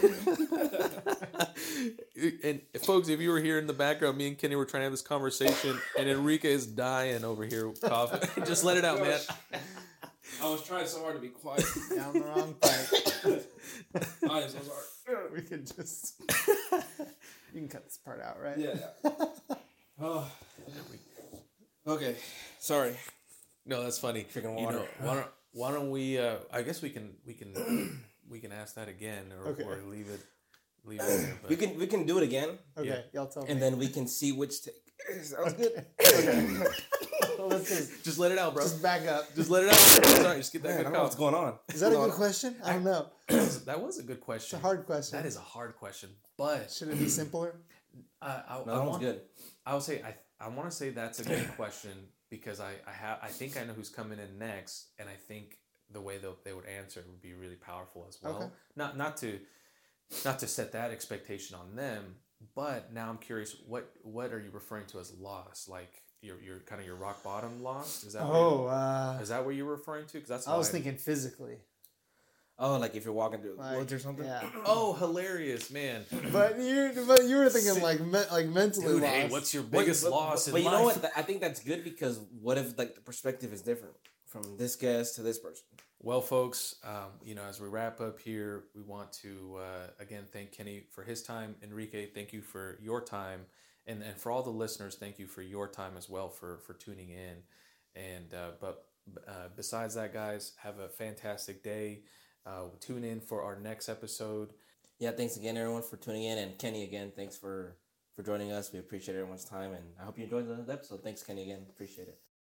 Speaker 1: And folks, if you were here in the background, me and Kenny were trying to have this conversation, and Enrique is dying over here coughing. Just let it out, man.
Speaker 2: I was trying so hard to be quiet.
Speaker 3: Down the wrong pipe.
Speaker 2: I am so sorry.
Speaker 3: We could just... You can cut this part out, right?
Speaker 2: Yeah. Oh. Okay. Sorry.
Speaker 1: No, that's funny.
Speaker 2: Drinking water.
Speaker 1: Why don't we? I guess we can ask that again, or leave it there. But.
Speaker 2: We can do it again.
Speaker 3: Okay,
Speaker 1: Yeah.
Speaker 3: y'all tell me.
Speaker 2: And then we can see which take. Sounds good.
Speaker 3: Okay. Well, let's
Speaker 1: just let it out, bro.
Speaker 3: just back up.
Speaker 1: Just let it out. Sorry, just get that
Speaker 2: Man, I
Speaker 1: good
Speaker 2: don't know what's
Speaker 1: cough.
Speaker 2: going on.
Speaker 3: Is that a good question? I don't know.
Speaker 1: That was a good
Speaker 3: It's
Speaker 1: question.
Speaker 3: a hard question.
Speaker 1: That is a hard question, but
Speaker 3: Should it be simpler?
Speaker 2: That one's good.
Speaker 1: I would say I want to say that's a good question because I think I know who's coming in next, and I think the way they would answer would be really powerful as well.
Speaker 3: Okay.
Speaker 1: Not to set that expectation on them, but now I'm curious, what are you referring to as loss? Like your kind of your rock bottom loss? Is that is that what you're referring to? Because that's
Speaker 3: I was thinking physically.
Speaker 2: Oh, like if you're walking through the
Speaker 3: Like,
Speaker 2: woods or something?
Speaker 3: Yeah.
Speaker 1: Oh, hilarious, man!
Speaker 3: But you were thinking like mentally
Speaker 1: Dude,
Speaker 3: lost.
Speaker 1: hey, what's your biggest loss in
Speaker 2: But you
Speaker 1: life?
Speaker 2: know what? I think that's good because what if like the perspective is different from this guest to this person?
Speaker 1: Well, folks, as we wrap up here, we want to again thank Kenny for his time. Enrique, thank you for your time, and for all the listeners, thank you for your time as well for tuning in. And besides that, guys, have a fantastic day. Tune in for our next episode.
Speaker 2: Yeah, thanks again, everyone, for tuning in, and Kenny again, thanks for joining us. We appreciate everyone's time, and I hope you enjoyed the episode. Thanks, Kenny, again. Appreciate it.